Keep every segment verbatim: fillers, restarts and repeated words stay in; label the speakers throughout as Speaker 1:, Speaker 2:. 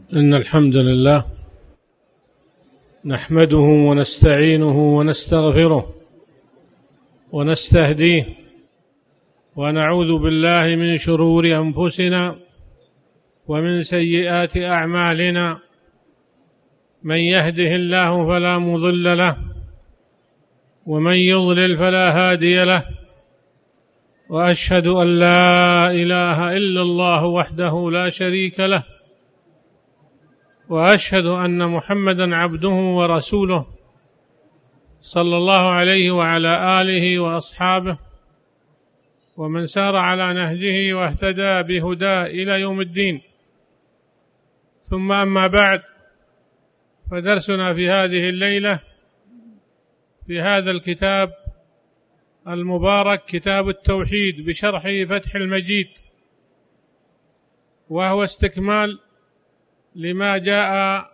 Speaker 1: إن الحمد لله نحمده ونستعينه ونستغفره ونستهديه ونعوذ بالله من شرور أنفسنا ومن سيئات أعمالنا. من يهده الله فلا مضل له ومن يضلل فلا هادي له، وأشهد أن لا إله إلا الله وحده لا شريك له، وأشهد أن محمدًا عبده ورسوله صلى الله عليه وعلى آله وأصحابه ومن سار على نهجه واهتدى بهداه إلى يوم الدين. ثم أما بعد، فدرسنا في هذه الليلة في هذا الكتاب المبارك، كتاب التوحيد بشرح فتح المجيد، وهو استكمال لما جاء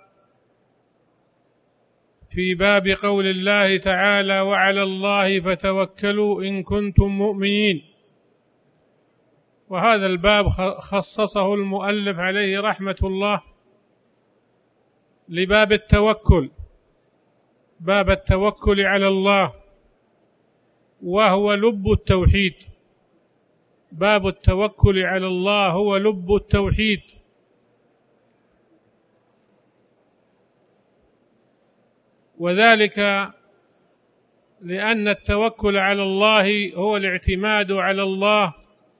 Speaker 1: في باب قول الله تعالى: وعلى الله فتوكلوا إن كنتم مؤمنين. وهذا الباب خصصه المؤلف عليه رحمة الله لباب التوكل، باب التوكل على الله، وهو لب التوحيد. باب التوكل على الله هو لب التوحيد، وذلك لأن التوكل على الله هو الاعتماد على الله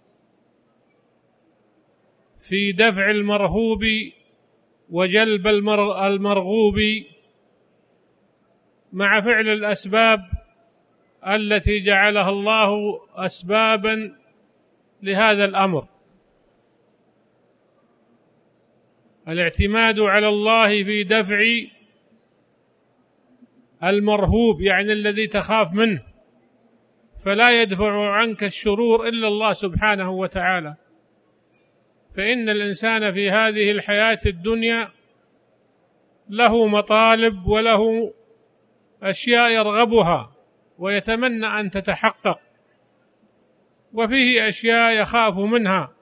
Speaker 1: في دفع المرهوب وجلب المرغوب مع فعل الأسباب التي جعلها الله أسبابا لهذا الأمر. الاعتماد على الله في دفع المرهوب، يعني الذي تخاف منه، فلا يدفع عنك الشرور إلا الله سبحانه وتعالى. فإن الإنسان في هذه الحياة الدنيا له مطالب وله أشياء يرغبها ويتمنى أن تتحقق، وفيه أشياء يخاف منها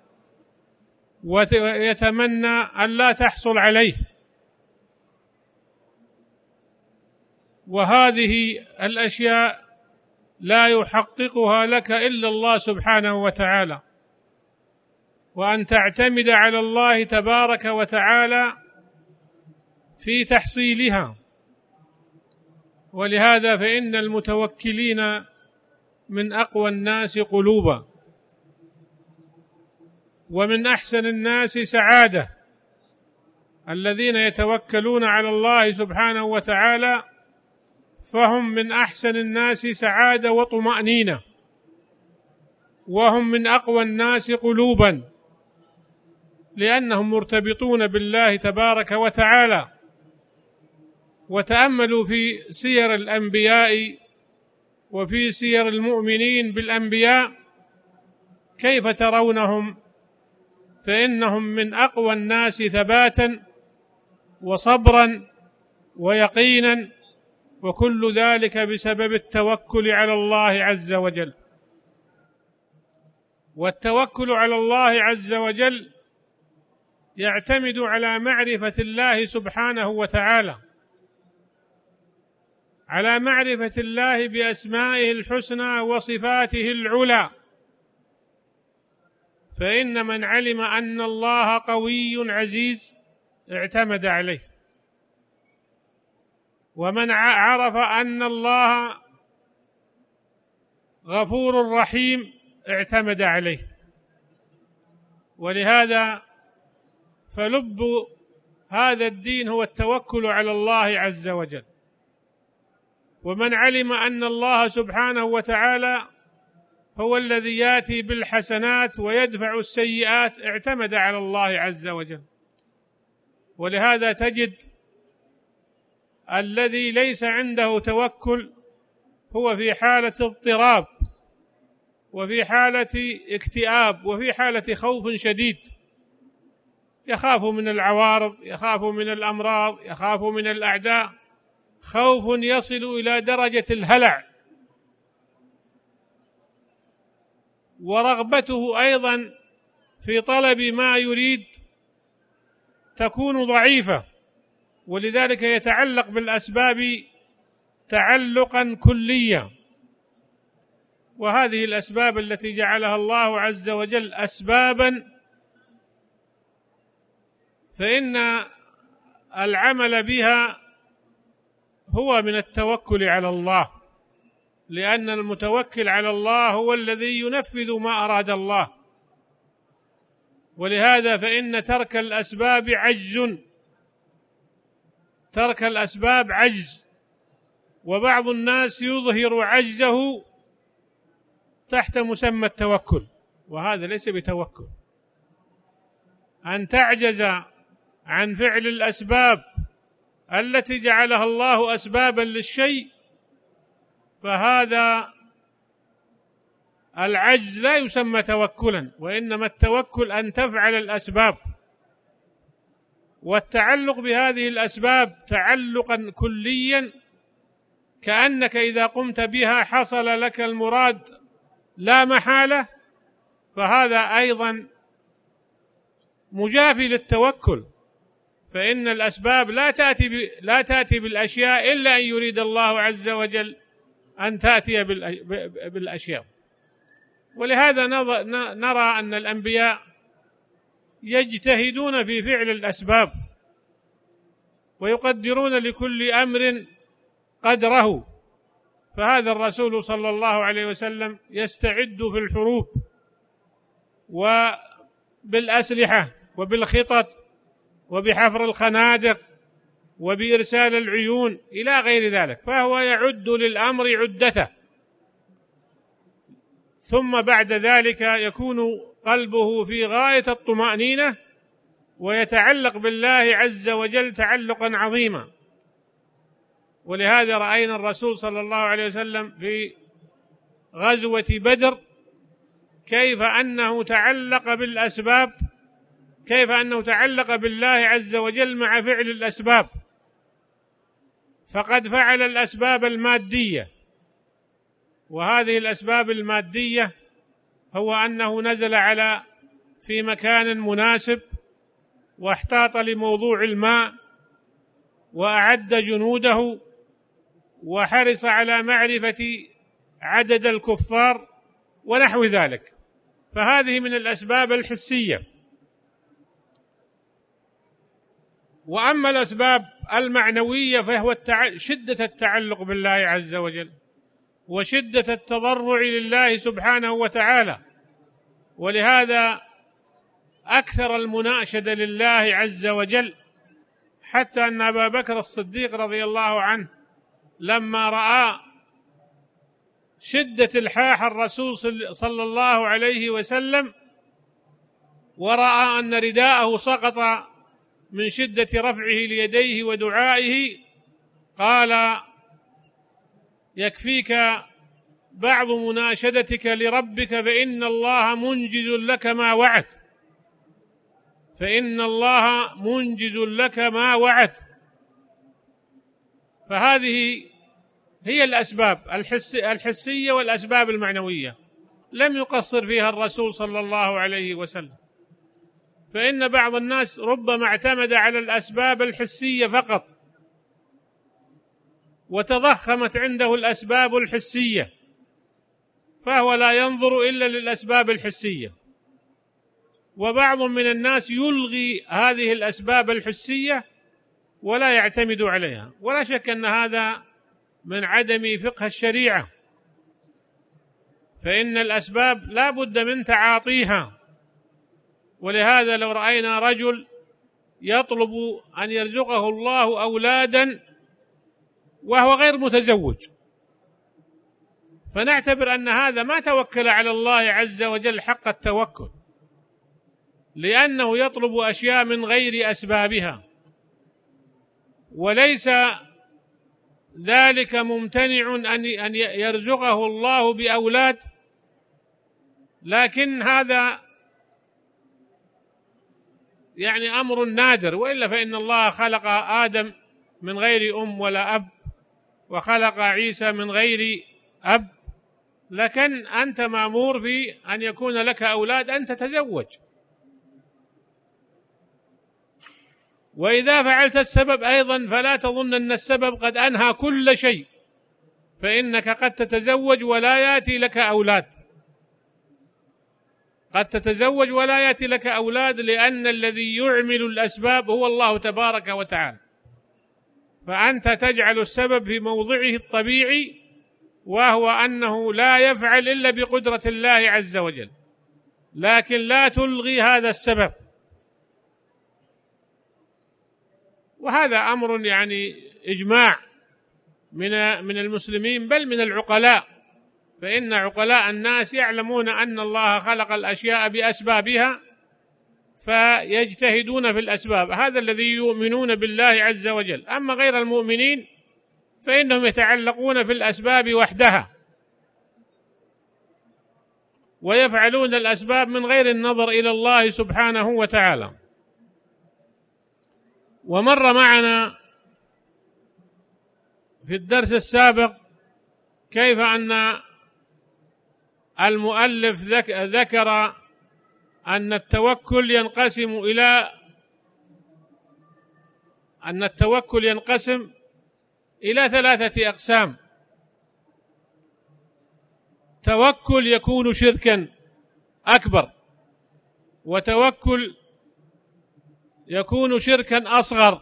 Speaker 1: ويتمنى أن لا تحصل عليه. وهذه الأشياء لا يحققها لك إلا الله سبحانه وتعالى، وأن تعتمد على الله تبارك وتعالى في تحصيلها. ولهذا فإن المتوكلين من أقوى الناس قلوبا ومن أحسن الناس سعادة. الذين يتوكلون على الله سبحانه وتعالى فهم من أحسن الناس سعادة وطمأنينة، وهم من أقوى الناس قلوبا، لأنهم مرتبطون بالله تبارك وتعالى. وتأملوا في سير الأنبياء وفي سير المؤمنين بالأنبياء كيف ترونهم، فإنهم من أقوى الناس ثباتا وصبرا ويقينا، وكل ذلك بسبب التوكل على الله عز وجل. والتوكل على الله عز وجل يعتمد على معرفة الله سبحانه وتعالى، على معرفة الله بأسمائه الحسنى وصفاته العلى. فإن من علم أن الله قوي عزيز اعتمد عليه، ومن عرف أن الله غفور رحيم اعتمد عليه. ولهذا فلب هذا الدين هو التوكل على الله عز وجل. ومن علم أن الله سبحانه وتعالى هو الذي يأتي بالحسنات ويدفع السيئات اعتمد على الله عز وجل. ولهذا تجد الذي ليس عنده توكل هو في حالة اضطراب وفي حالة اكتئاب وفي حالة خوف شديد، يخاف من العوارض، يخاف من الأمراض، يخاف من الأعداء، خوف يصل إلى درجة الهلع. ورغبته أيضا في طلب ما يريد تكون ضعيفة، ولذلك يتعلق بالأسباب تعلقا كليا. وهذه الأسباب التي جعلها الله عز وجل أسبابا، فإن العمل بها هو من التوكل على الله، لأن المتوكل على الله هو الذي ينفذ ما أراد الله. ولهذا فإن ترك الأسباب عجز، ترك الأسباب عجز، وبعض الناس يظهر عجزه تحت مسمى التوكل، وهذا ليس بتوكل. أن تعجز عن فعل الأسباب التي جعلها الله أسبابا للشيء، فهذا العجز لا يسمى توكلا، وإنما التوكل أن تفعل الأسباب. والتعلق بهذه الأسباب تعلقا كليا، كأنك إذا قمت بها حصل لك المراد لا محالة، فهذا أيضا مجافي للتوكل. فإن الأسباب لا تأتي لا تأتي بالأشياء إلا أن يريد الله عز وجل أن تأتي بالأشياء. ولهذا نرى أن الأنبياء يجتهدون في فعل الأسباب، ويقدرون لكل أمر قدره. فهذا الرسول صلى الله عليه وسلم يستعد في الحروب وبالأسلحة وبالخطط وبحفر الخنادق وبإرسال العيون إلى غير ذلك، فهو يعد للأمر عدته. ثم بعد ذلك يكون قلبه في غاية الطمأنينة ويتعلق بالله عز وجل تعلقا عظيما. ولهذا رأينا الرسول صلى الله عليه وسلم في غزوة بدر كيف أنه تعلق بالأسباب، كيف أنه تعلق بالله عز وجل مع فعل الأسباب. فقد فعل الأسباب المادية، وهذه الأسباب المادية هو أنه نزل على في مكان مناسب، واحتاط لموضوع الماء، وأعد جنوده، وحرص على معرفة عدد الكفار ونحو ذلك. فهذه من الأسباب الحسية. وأما الأسباب المعنوية فهو التع... شدة التعلق بالله عز وجل، وشدة التضرع لله سبحانه وتعالى. ولهذا أكثر المناشدة لله عز وجل، حتى أن أبا بكر الصديق رضي الله عنه لما رأى شدة الحاح الرسول صلى الله عليه وسلم، ورأى أن رداءه سقط من شدة رفعه ليديه ودعائه، قال: يكفيك بعض مناشدتك لربك فإن الله منجز لك ما وعد، فإن الله منجز لك ما وعد. فهذه هي الأسباب الحسية والأسباب المعنوية، لم يقصر فيها الرسول صلى الله عليه وسلم. فإن بعض الناس ربما اعتمد على الأسباب الحسية فقط، وتضخمت عنده الأسباب الحسية، فهو لا ينظر إلا للأسباب الحسية. وبعض من الناس يلغي هذه الأسباب الحسية ولا يعتمد عليها، ولا شك أن هذا من عدم فقه الشريعة. فإن الأسباب لا بد من تعاطيها. ولهذا لو رأينا رجل يطلب أن يرزقه الله أولادا وهو غير متزوج، فنعتبر أن هذا ما توكل على الله عز وجل حق التوكل، لأنه يطلب أشياء من غير أسبابها. وليس ذلك ممتنع أن يرزقه الله بأولاد، لكن هذا يعني أمر نادر. وإلا فإن الله خلق آدم من غير أم ولا أب، وخلق عيسى من غير أب، لكن أنت مأمور في أن يكون لك أولاد أن تتزوج. وإذا فعلت السبب أيضا فلا تظن أن السبب قد أنهى كل شيء، فإنك قد تتزوج ولا يأتي لك أولاد، قد تتزوج ولا يأتي لك أولاد، لأن الذي يعمل الأسباب هو الله تبارك وتعالى، فأنت تجعل السبب في موضعه الطبيعي، وهو أنه لا يفعل إلا بقدرة الله عز وجل، لكن لا تلغي هذا السبب. وهذا أمر يعني إجماع من من المسلمين بل من العقلاء، فإن عقلاء الناس يعلمون أن الله خلق الأشياء بأسبابها فيجتهدون في الأسباب، هذا الذي يؤمنون بالله عز وجل. أما غير المؤمنين فإنهم يتعلقون في الأسباب وحدها ويفعلون الأسباب من غير النظر إلى الله سبحانه وتعالى. ومر معنا في الدرس السابق كيف أن المؤلف ذكر أن التوكل ينقسم إلى أن التوكل ينقسم إلى ثلاثة أقسام. توكل يكون شركا أكبر، وتوكل يكون شركا أصغر،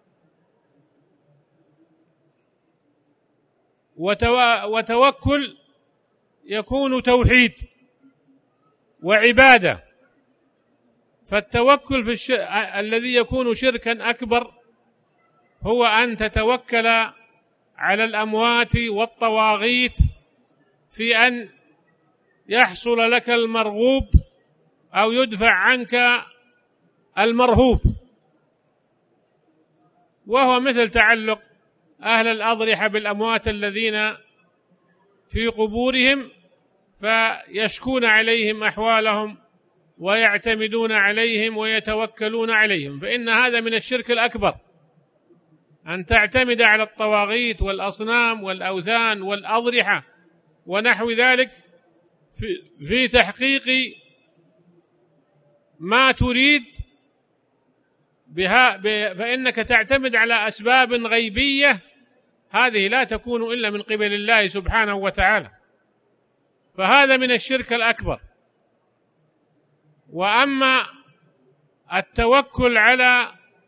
Speaker 1: وتوكل يكون توحيد وعبادة. فالتوكل في الش... الذي يكون شركا أكبر هو أن تتوكل على الأموات والطواغيت في أن يحصل لك المرغوب أو يدفع عنك المرهوب، وهو مثل تعلق أهل الأضرحة بالأموات الذين في قبورهم فيشكون عليهم أحوالهم ويعتمدون عليهم ويتوكلون عليهم، فإن هذا من الشرك الأكبر، أن تعتمد على الطواغيت والأصنام والأوثان والأضرحة ونحو ذلك في, في تحقيق ما تريد بها، فإنك تعتمد على أسباب غيبية، هذه لا تكون إلا من قبل الله سبحانه وتعالى، فهذا من الشرك الأكبر. وأما التوكل على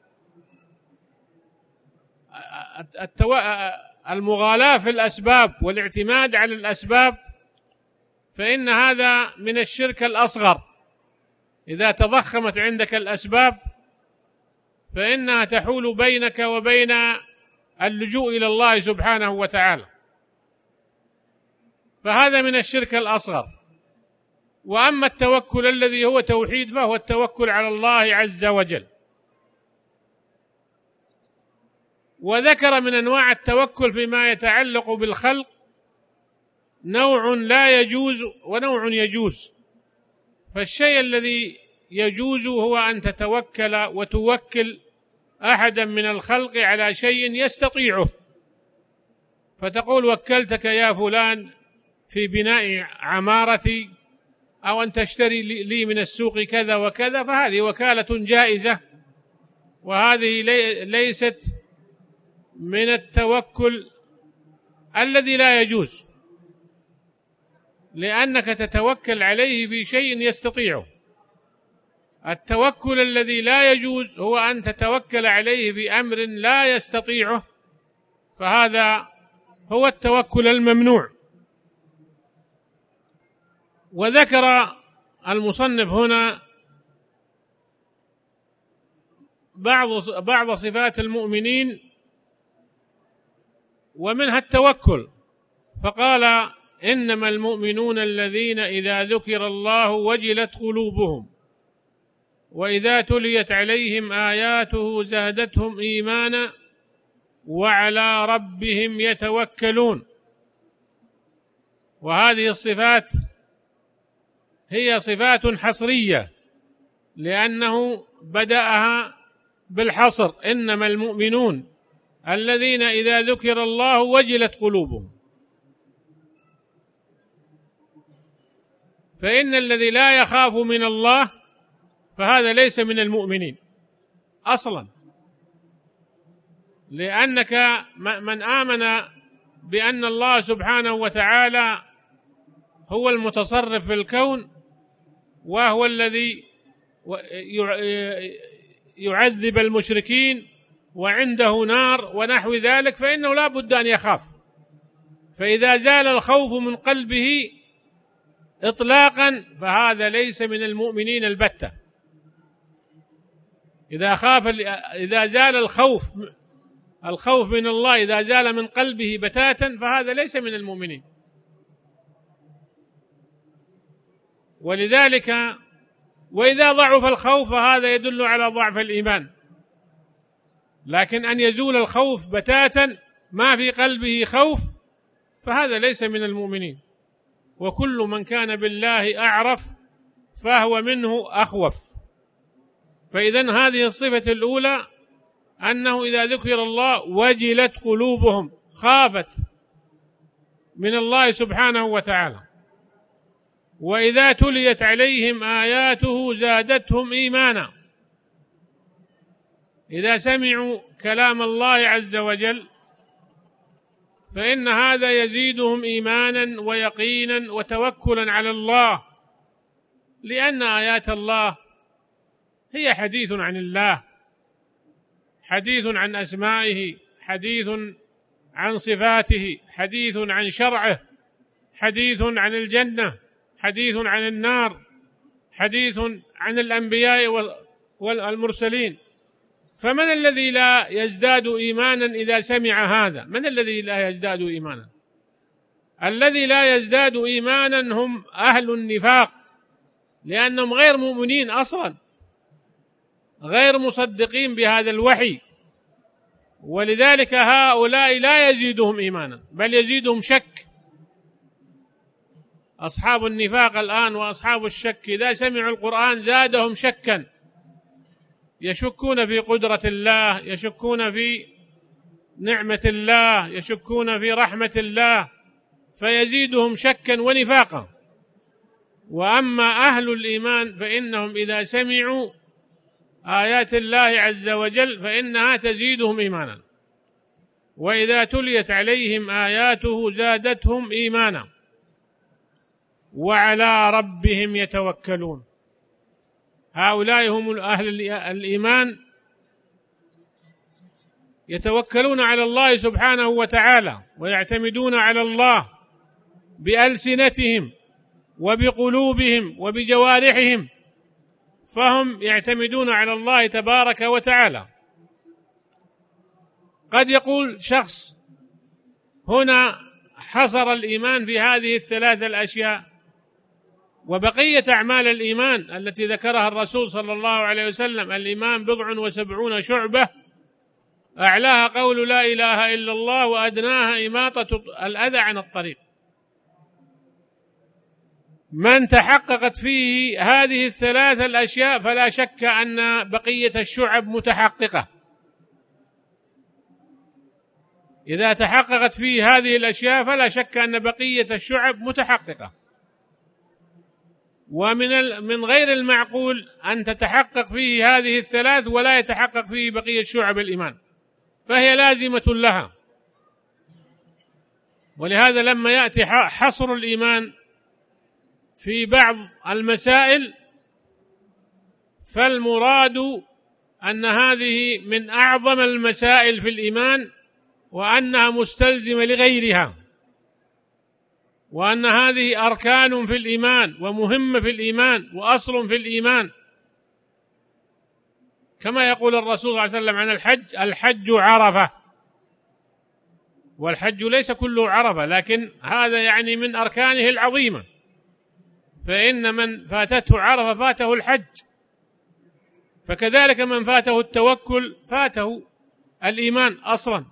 Speaker 1: المغالاة في الأسباب والاعتماد على الأسباب فإن هذا من الشرك الأصغر. إذا تضخمت عندك الأسباب فإنها تحول بينك وبين اللجوء إلى الله سبحانه وتعالى، فهذا من الشرك الأصغر. وأما التوكل الذي هو توحيد فهو التوكل على الله عز وجل. وذكر من أنواع التوكل فيما يتعلق بالخلق نوع لا يجوز ونوع يجوز. فالشيء الذي يجوز هو أن تتوكل وتوكل أحدا من الخلق على شيء يستطيعه، فتقول وكلتك يا فلان في بناء عمارتي، أو أن تشتري لي من السوق كذا وكذا، فهذه وكالة جائزة، وهذه ليست من التوكل الذي لا يجوز، لأنك تتوكل عليه بشيء يستطيعه. التوكل الذي لا يجوز هو أن تتوكل عليه بأمر لا يستطيعه، فهذا هو التوكل الممنوع. وذكر المصنف هنا بعض بعض صفات المؤمنين ومنها التوكل، فقال إنما المؤمنون الذين إذا ذكر الله وجلت قلوبهم وإذا تليت عليهم آياته زادتهم إيمانا وعلى ربهم يتوكلون. وهذه الصفات هي صفات حصرية، لأنه بدأها بالحصر، إنما المؤمنون الذين إذا ذكر الله وجلت قلوبهم. فإن الذي لا يخاف من الله فهذا ليس من المؤمنين أصلا، لأنك من آمن بأن الله سبحانه وتعالى هو المتصرف في الكون وهو الذي يعذب المشركين وعنده نار ونحو ذلك، فإنه لا بد أن يخاف. فإذا زال الخوف من قلبه إطلاقا فهذا ليس من المؤمنين البتة. إذا خاف إذا زال الخوف الخوف من الله إذا زال من قلبه بتاتا فهذا ليس من المؤمنين. ولذلك وإذا ضعف الخوف فهذا يدل على ضعف الإيمان، لكن أن يزول الخوف بتاتا ما في قلبه خوف فهذا ليس من المؤمنين. وكل من كان بالله أعرف فهو منه أخوف. فإذن هذه الصفة الأولى أنه إذا ذكر الله وجلت قلوبهم، خافت من الله سبحانه وتعالى. وإذا تليت عليهم آياته زادتهم إيمانا، إذا سمعوا كلام الله عز وجل فإن هذا يزيدهم إيمانا ويقينا وتوكلا على الله، لأن آيات الله هي حديث عن الله، حديث عن أسمائه، حديث عن صفاته، حديث عن شرعه، حديث عن الجنة، حديث عن النار، حديث عن الأنبياء والمرسلين. فمن الذي لا يزداد إيمانا إذا سمع هذا؟ من الذي لا يزداد إيمانا؟ الذي لا يزداد إيمانا هم أهل النفاق، لأنهم غير مؤمنين أصلا، غير مصدقين بهذا الوحي، ولذلك هؤلاء لا يزيدهم إيمانا بل يزيدهم شك. أصحاب النفاق الآن وأصحاب الشك إذا سمعوا القرآن زادهم شكا، يشكون في قدرة الله، يشكون في نعمة الله، يشكون في رحمة الله، فيزيدهم شكا ونفاقا. وأما أهل الإيمان فإنهم إذا سمعوا آيات الله عز وجل فإنها تزيدهم إيمانا، وإذا تليت عليهم آياته زادتهم إيمانا وعلى ربهم يتوكلون. هؤلاء هم أهل الإيمان، يتوكلون على الله سبحانه وتعالى ويعتمدون على الله بألسنتهم وبقلوبهم وبجوارحهم، فهم يعتمدون على الله تبارك وتعالى. قد يقول شخص هنا حصر الإيمان في هذه الثلاث الأشياء، وبقية أعمال الإيمان التي ذكرها الرسول صلى الله عليه وسلم: الإيمان بضع وسبعون شعبة، أعلاها قول لا إله إلا الله وأدناها إماطة الأذى عن الطريق. من تحققت فيه هذه الثلاث الأشياء فلا شك أن بقية الشعب متحققة. إذا تحققت فيه هذه الأشياء فلا شك أن بقية الشعب متحققة. ومن من غير المعقول أن تتحقق فيه هذه الثلاث ولا يتحقق فيه بقية شعب الإيمان، فهي لازمة لها. ولهذا لما يأتي حصر الإيمان في بعض المسائل فالمراد أن هذه من أعظم المسائل في الإيمان، وأنها مستلزمة لغيرها، وأن هذه أركان في الإيمان ومهمة في الإيمان وأصل في الإيمان. كما يقول الرسول صلى الله عليه وسلم عن الحج: الحج عرفة. والحج ليس كله عرفة، لكن هذا يعني من أركانه العظيمة، فإن من فاتته عرفة فاته الحج، فكذلك من فاته التوكل فاته الإيمان أصلا.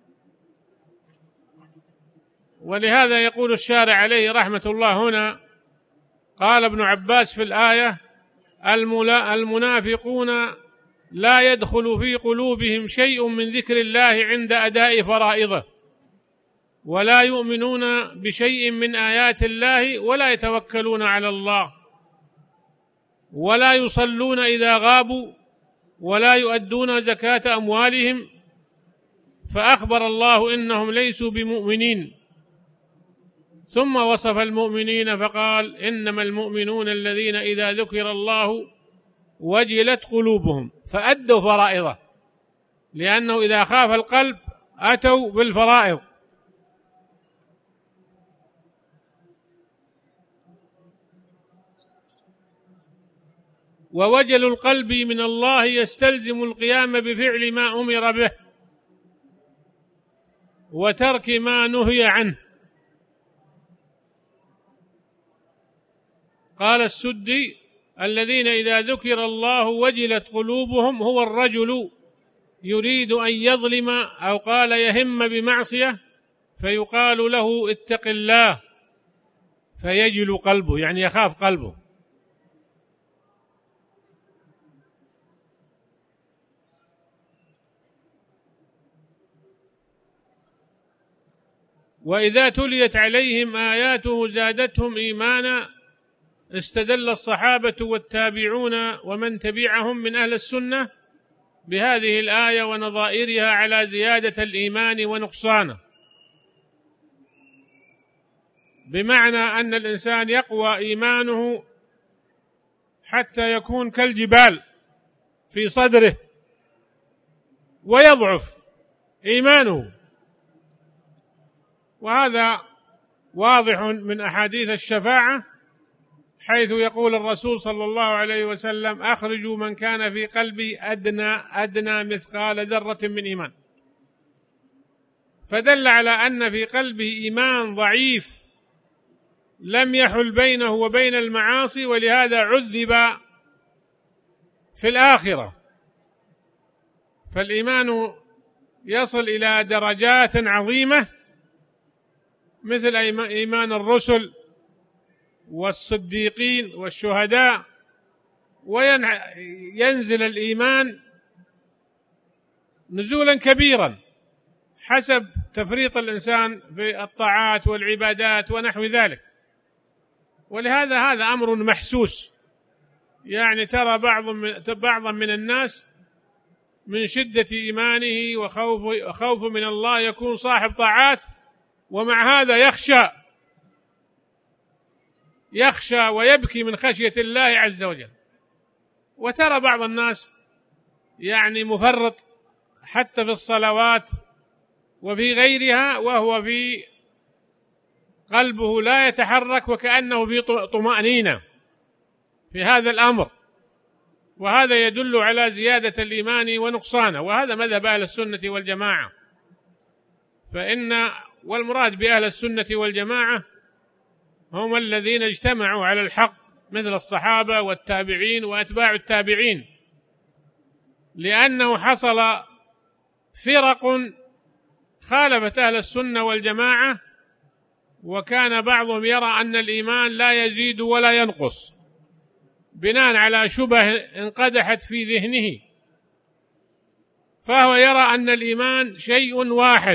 Speaker 1: ولهذا يقول الشارع عليه رحمة الله هنا: قال ابن عباس في الآية: المنافقون لا يدخل في قلوبهم شيء من ذكر الله عند أداء فرائضه، ولا يؤمنون بشيء من آيات الله، ولا يتوكلون على الله، ولا يصلون إذا غابوا، ولا يؤدون زكاة أموالهم، فأخبر الله إنهم ليسوا بمؤمنين، ثم وصف المؤمنين فقال: إنما المؤمنون الذين إذا ذكر الله وجلت قلوبهم، فأدوا فرائضه، لأنه إذا خاف القلب أتوا بالفرائض. ووجل القلب من الله يستلزم القيام بفعل ما أمر به وترك ما نهي عنه. قال السدي: الذين إذا ذكر الله وجلت قلوبهم هو الرجل يريد أن يظلم أو قال يهم بمعصية فيقال له اتق الله فيجل قلبه، يعني يخاف قلبه. وإذا تليت عليهم آياته زادتهم إيمانا. استدل الصحابة والتابعون ومن تبعهم من أهل السنة بهذه الآية ونظائرها على زيادة الإيمان ونقصانه، بمعنى أن الإنسان يقوى إيمانه حتى يكون كالجبال في صدره، ويضعف إيمانه، وهذا واضح من أحاديث الشفاعة، حيث يقول الرسول صلى الله عليه وسلم: أخرجوا من كان في قلبي أدنى أدنى مثقال ذرة من إيمان. فدل على أن في قلبه إيمان ضعيف لم يحل بينه وبين المعاصي، ولهذا عذب في الآخرة. فالإيمان يصل إلى درجات عظيمة مثل إيمان الرسل والصديقين والشهداء، وينزل الإيمان نزولا كبيرا حسب تفريط الإنسان في الطاعات والعبادات ونحو ذلك. ولهذا هذا أمر محسوس، يعني ترى بعض من بعضا من الناس من شدة إيمانه وخوف خوف من الله يكون صاحب طاعات، ومع هذا يخشى يخشى ويبكي من خشية الله عز وجل. وترى بعض الناس يعني مفرط حتى في الصلوات وفي غيرها، وهو في قلبه لا يتحرك وكأنه في طمأنينة في هذا الأمر، وهذا يدل على زيادة الإيمان ونقصانه. وهذا مذهب أهل السنة والجماعة. فإن والمراد بأهل السنة والجماعة هم الذين اجتمعوا على الحق مثل الصحابة والتابعين وأتباع التابعين، لأنه حصل فرق خالفت أهل السنة والجماعة، وكان بعضهم يرى أن الإيمان لا يزيد ولا ينقص بناء على شبه انقدحت في ذهنه، فهو يرى أن الإيمان شيء واحد.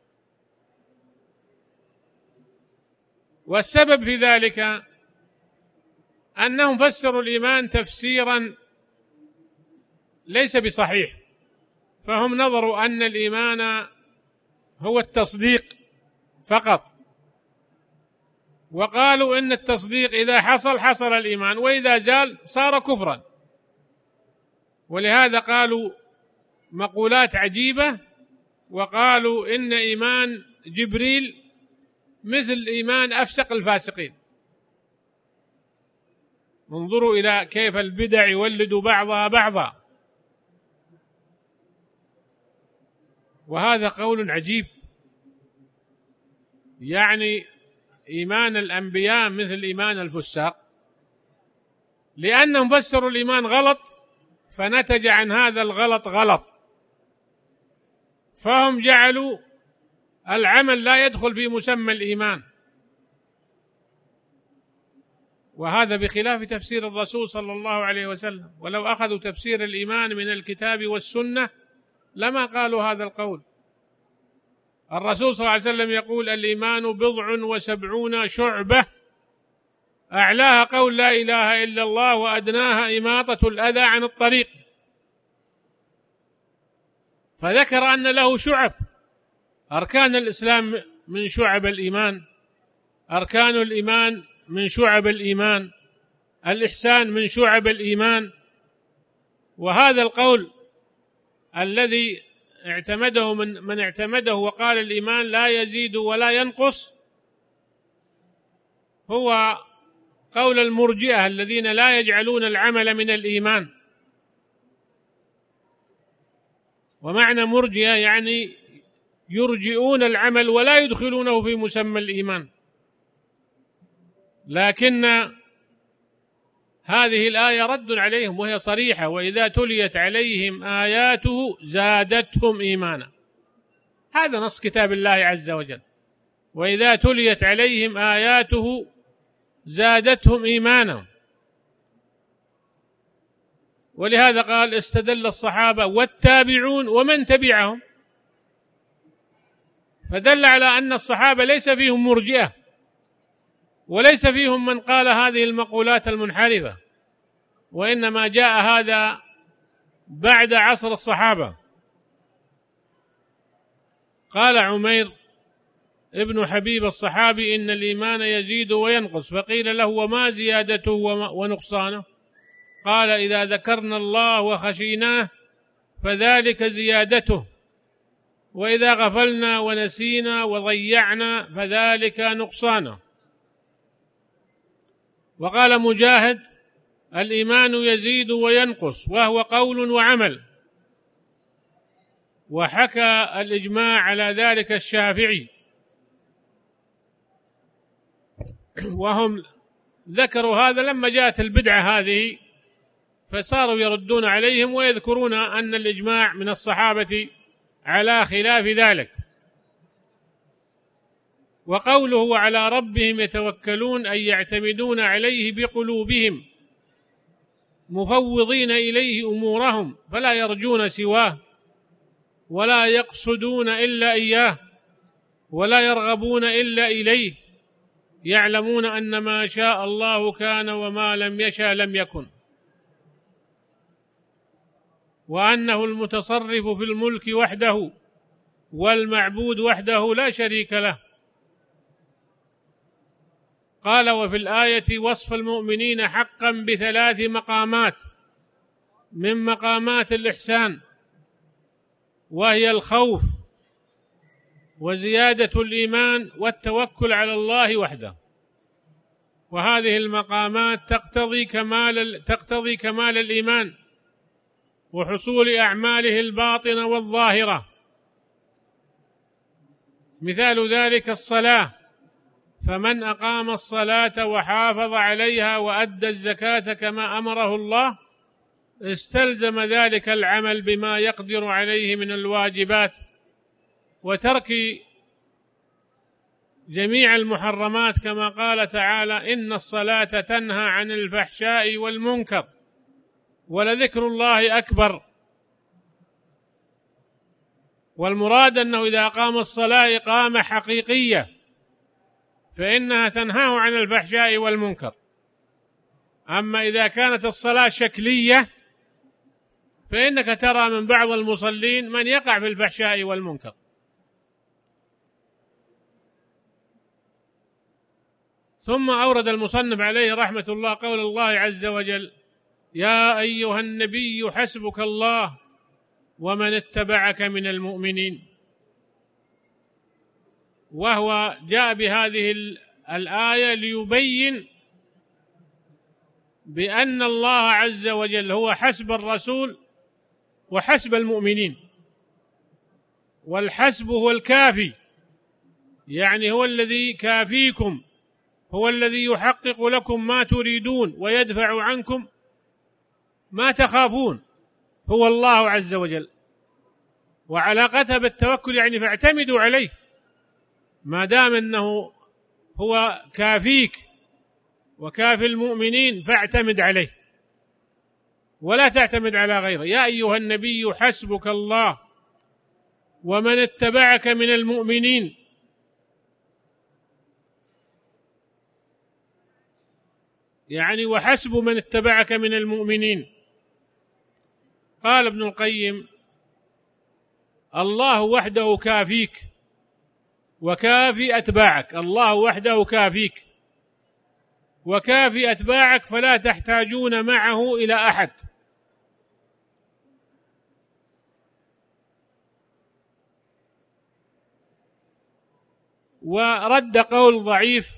Speaker 1: والسبب في ذلك أنهم فسروا الإيمان تفسيرا ليس بصحيح، فهم نظروا أن الإيمان هو التصديق فقط، وقالوا إن التصديق إذا حصل حصل الإيمان، وإذا زال صار كفرا. ولهذا قالوا مقولات عجيبة، وقالوا إن إيمان جبريل مثل إيمان أفسق الفاسقين. انظروا إلى كيف البدع يولد بعضها بعضا، وهذا قول عجيب. يعني إيمان الأنبياء مثل إيمان الفساق، لأنهم فسروا الإيمان غلط فنتج عن هذا الغلط غلط، فهم جعلوا العمل لا يدخل في مسمى الإيمان، وهذا بخلاف تفسير الرسول صلى الله عليه وسلم. ولو أخذوا تفسير الإيمان من الكتاب والسنة لما قالوا هذا القول. الرسول صلى الله عليه وسلم يقول: الإيمان بضع وسبعون شعبة، أعلاها قول لا إله إلا الله، وأدناها إماطة الأذى عن الطريق. فذكر أن له شعب، أركان الإسلام من شعب الإيمان، أركان الإيمان من شعب الإيمان، الإحسان من شعب الإيمان. وهذا القول الذي اعتمده من, من اعتمده وقال الإيمان لا يزيد ولا ينقص هو قول المرجئة الذين لا يجعلون العمل من الإيمان. ومعنى مرجئة يعني يرجئون العمل ولا يدخلونه في مسمى الإيمان. لكن هذه الآية رد عليهم وهي صريحة: وإذا تليت عليهم آياته زادتهم إيمانا. هذا نص كتاب الله عز وجل: وإذا تليت عليهم آياته زادتهم إيمانا. ولهذا قال: استدل الصحابة والتابعون ومن تبعهم. فدل على أن الصحابة ليس فيهم مرجئة، وليس فيهم من قال هذه المقولات المنحرفة، وإنما جاء هذا بعد عصر الصحابة. قال عمير ابن حبيب الصحابي: إن الإيمان يزيد وينقص. فقيل له: وما زيادته ونقصانه؟ قال: إذا ذكرنا الله وخشيناه فذلك زيادته، وإذا غفلنا ونسينا وضيعنا فذلك نقصانه. وقال مجاهد: الإيمان يزيد وينقص، وهو قول وعمل. وحكى الإجماع على ذلك الشافعي، وهم ذكروا هذا لما جاءت البدعة هذه، فصاروا يردون عليهم ويذكرون أن الإجماع من الصحابة على خلاف ذلك. وقوله: وعلى ربهم يتوكلون، أي يعتمدون عليه بقلوبهم مفوضين إليه أمورهم، فلا يرجون سواه ولا يقصدون إلا إياه ولا يرغبون إلا إليه، يعلمون أن ما شاء الله كان وما لم يشأ لم يكن، وأنه المتصرف في الملك وحده والمعبود وحده لا شريك له. قال: وفي الآية وصف المؤمنين حقا بثلاث مقامات من مقامات الإحسان، وهي الخوف وزيادة الإيمان والتوكل على الله وحده. وهذه المقامات تقتضي كمال تقتضي كمال الإيمان وحصول أعماله الباطنة والظاهرة. مثال ذلك الصلاة: فمن أقام الصلاة وحافظ عليها وأدى الزكاة كما أمره الله استلزم ذلك العمل بما يقدر عليه من الواجبات، وترك جميع المحرمات، كما قال تعالى: إن الصلاة تنهى عن الفحشاء والمنكر ولذكر الله أكبر. والمراد أنه إذا أقام الصلاة إقامة حقيقية فإنها تنهاه عن الفحشاء والمنكر. أما إذا كانت الصلاة شكلية فإنك ترى من بعض المصلين من يقع في الفحشاء والمنكر. ثم أورد المصنف عليه رحمة الله قول الله عز وجل: يا أيها النبي حسبك الله ومن اتبعك من المؤمنين. وهو جاء بهذه الآية ليبين بأن الله عز وجل هو حسب الرسول وحسب المؤمنين، والحسب هو الكافي، يعني هو الذي كافيكم، هو الذي يحقق لكم ما تريدون ويدفع عنكم ما تخافون، هو الله عز وجل. وعلاقتها بالتوكل يعني فاعتمدوا عليه، ما دام أنه هو كافيك وكافي المؤمنين فاعتمد عليه ولا تعتمد على غيره. يا أيها النبي حسبك الله ومن اتبعك من المؤمنين. يعني وحسب من اتبعك من المؤمنين. قال ابن القيم: الله وحده كافيك وكافي أتباعك. الله وحده كافيك وكافي أتباعك، فلا تحتاجون معه إلى أحد. ورد قول ضعيف،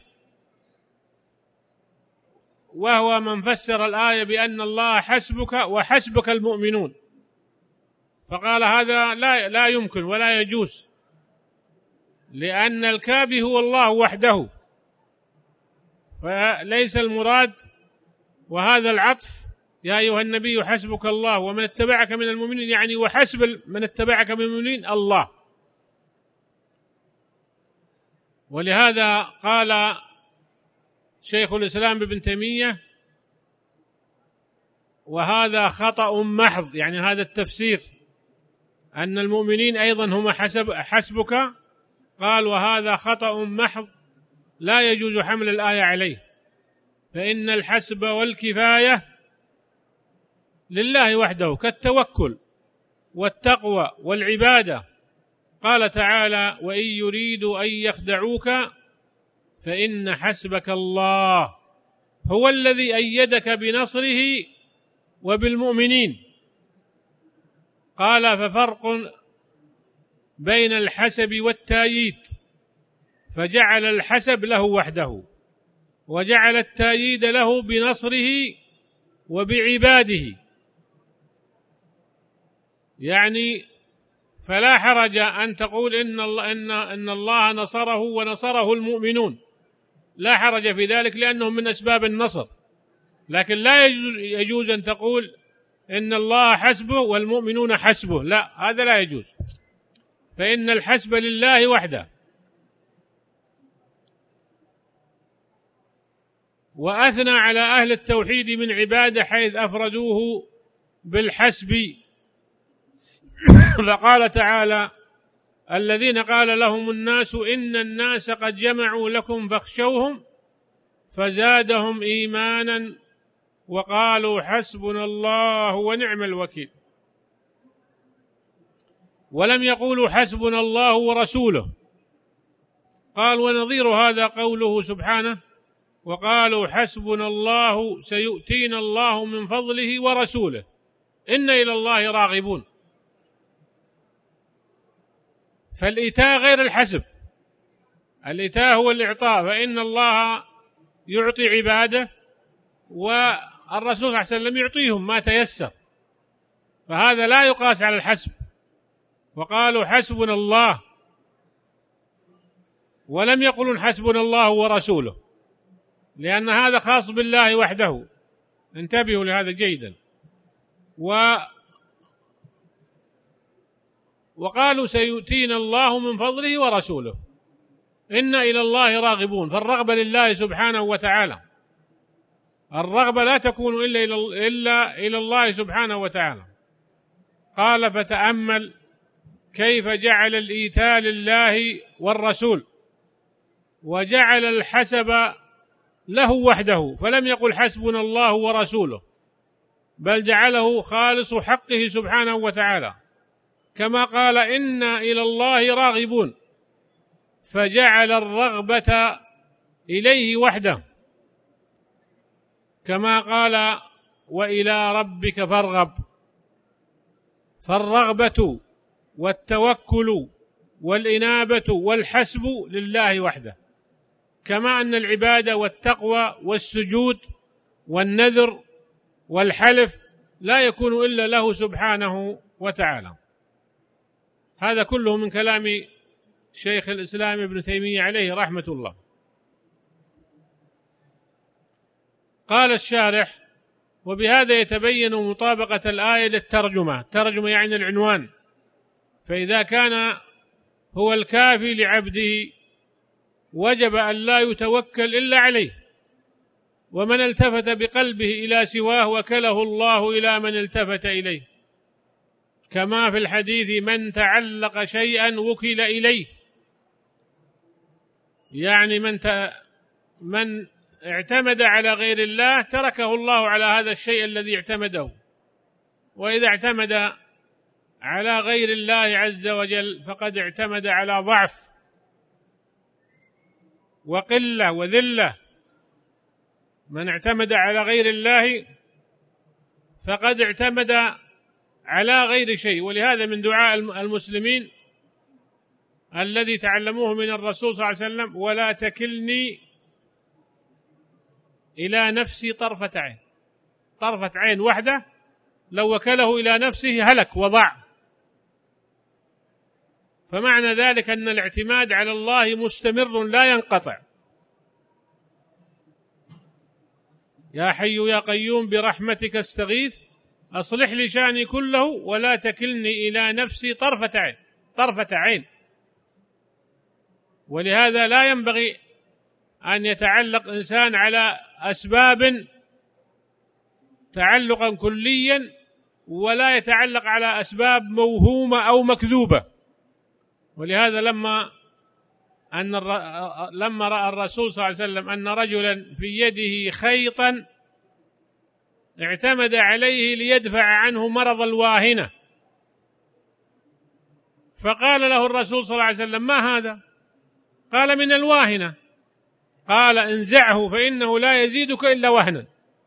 Speaker 1: وهو من فسر الآية بأن الله حسبك وحسبك المؤمنون، فقال هذا لا لا يمكن ولا يجوز، لأن الكافي هو الله وحده، فليس المراد. وهذا العطف يا أيها النبي حسبك الله ومن اتبعك من المؤمنين، يعني وحسب من اتبعك من المؤمنين الله. ولهذا قال شيخ الإسلام ابن تيمية وهذا خطأ محض، يعني هذا التفسير أن المؤمنين أيضا هم حسب حسبك، قال وهذا خطأ محض لا يجوز حمل الآية عليه، فإن الحسب والكفاية لله وحده كالتوكل والتقوى والعبادة. قال تعالى وإن يريدوا أن يخدعوك فإن حسبك الله هو الذي أيدك بنصره وبالمؤمنين. قال ففرق بين الحسب والتأييد، فجعل الحسب له وحده وجعل التأييد له بنصره وبعباده، يعني فلا حرج أن تقول إن الله, إن, إن الله نصره ونصره المؤمنون، لا حرج في ذلك لأنهم من أسباب النصر، لكن لا يجوز أن تقول إن الله حسبه والمؤمنون حسبه، لا، هذا لا يجوز، فإن الحسب لله وحده. وأثنى على أهل التوحيد من عباده حيث أفردوه بالحسب، فقال تعالى الذين قال لهم الناس إن الناس قد جمعوا لكم فاخشوهم فزادهم إيمانا وقالوا حسبنا الله ونعم الوكيل. ولم يقولوا حسبنا الله ورسوله، قال ونظير هذا قوله سبحانه وقالوا حسبنا الله سيؤتينا الله من فضله ورسوله إن إلى الله راغبون. فالإيتاء غير الحسب، الإيتاء هو الإعطاء، فإن الله يعطي عباده والرسول صلى الله عليه وسلم يعطيهم ما تيسر، فهذا لا يقاس على الحسب. وقالوا حسبنا الله ولم يقولون حسبنا الله ورسوله، لأن هذا خاص بالله وحده، انتبهوا لهذا جيدا. و وقالوا سيؤتينا الله من فضله ورسوله إن إلى الله راغبون، فالرغبة لله سبحانه وتعالى، الرغبة لا تكون إلا إلى, إلا إلى الله سبحانه وتعالى. قال فتأمل كيف جعل الإيتاء لله والرسول وجعل الحسب له وحده، فلم يقل حسبنا الله ورسوله، بل جعله خالص حقه سبحانه وتعالى، كما قال إنا إلى الله راغبون، فجعل الرغبة إليه وحده، كما قال وإلى ربك فارغب. فالرغبة والتوكل والإنابة والحسب لله وحده، كما أن العبادة والتقوى والسجود والنذر والحلف لا يكون إلا له سبحانه وتعالى. هذا كله من كلام شيخ الإسلام ابن تيمية عليه رحمة الله. قال الشارح وبهذا يتبين مطابقة الآية للترجمة، الترجمة يعني العنوان، فإذا كان هو الكافي لعبده وجب أن لا يتوكل إلا عليه، ومن التفت بقلبه إلى سواه وكله الله إلى من التفت إليه، كما في الحديث من تعلق شيئا وكل إليه، يعني من من اعتمد على غير الله تركه الله على هذا الشيء الذي اعتمده، وإذا اعتمد على غير الله عز وجل فقد اعتمد على ضعف وقلة وذلة. من اعتمد على غير الله فقد اعتمد على غير شيء. ولهذا من دعاء المسلمين الذي تعلموه من الرسول صلى الله عليه وسلم: ولا تكلني إلى نفسي طرفة عين. طرفة عين وحده لو وكله إلى نفسه هلك وضاع. فمعنى ذلك أن الاعتماد على الله مستمر لا ينقطع. يا حي يا قيوم برحمتك استغيث أصلح لي شأني كله ولا تكلني إلى نفسي طرفة عين. طرفة عين. ولهذا لا ينبغي أن يتعلق إنسان على أسباب تعلقا كليا، ولا يتعلق على أسباب موهومة أو مكذوبة. ولهذا لما أن لما رأى الرسول صلى الله عليه وسلم أن رجلا في يده خيطا اعتمد عليه ليدفع عنه مرض الواهنة، فقال له الرسول صلى الله عليه وسلم: ما هذا؟ قال: من الواهنة. قال: انزعه فإنه لا يزيدك إلا وهنا.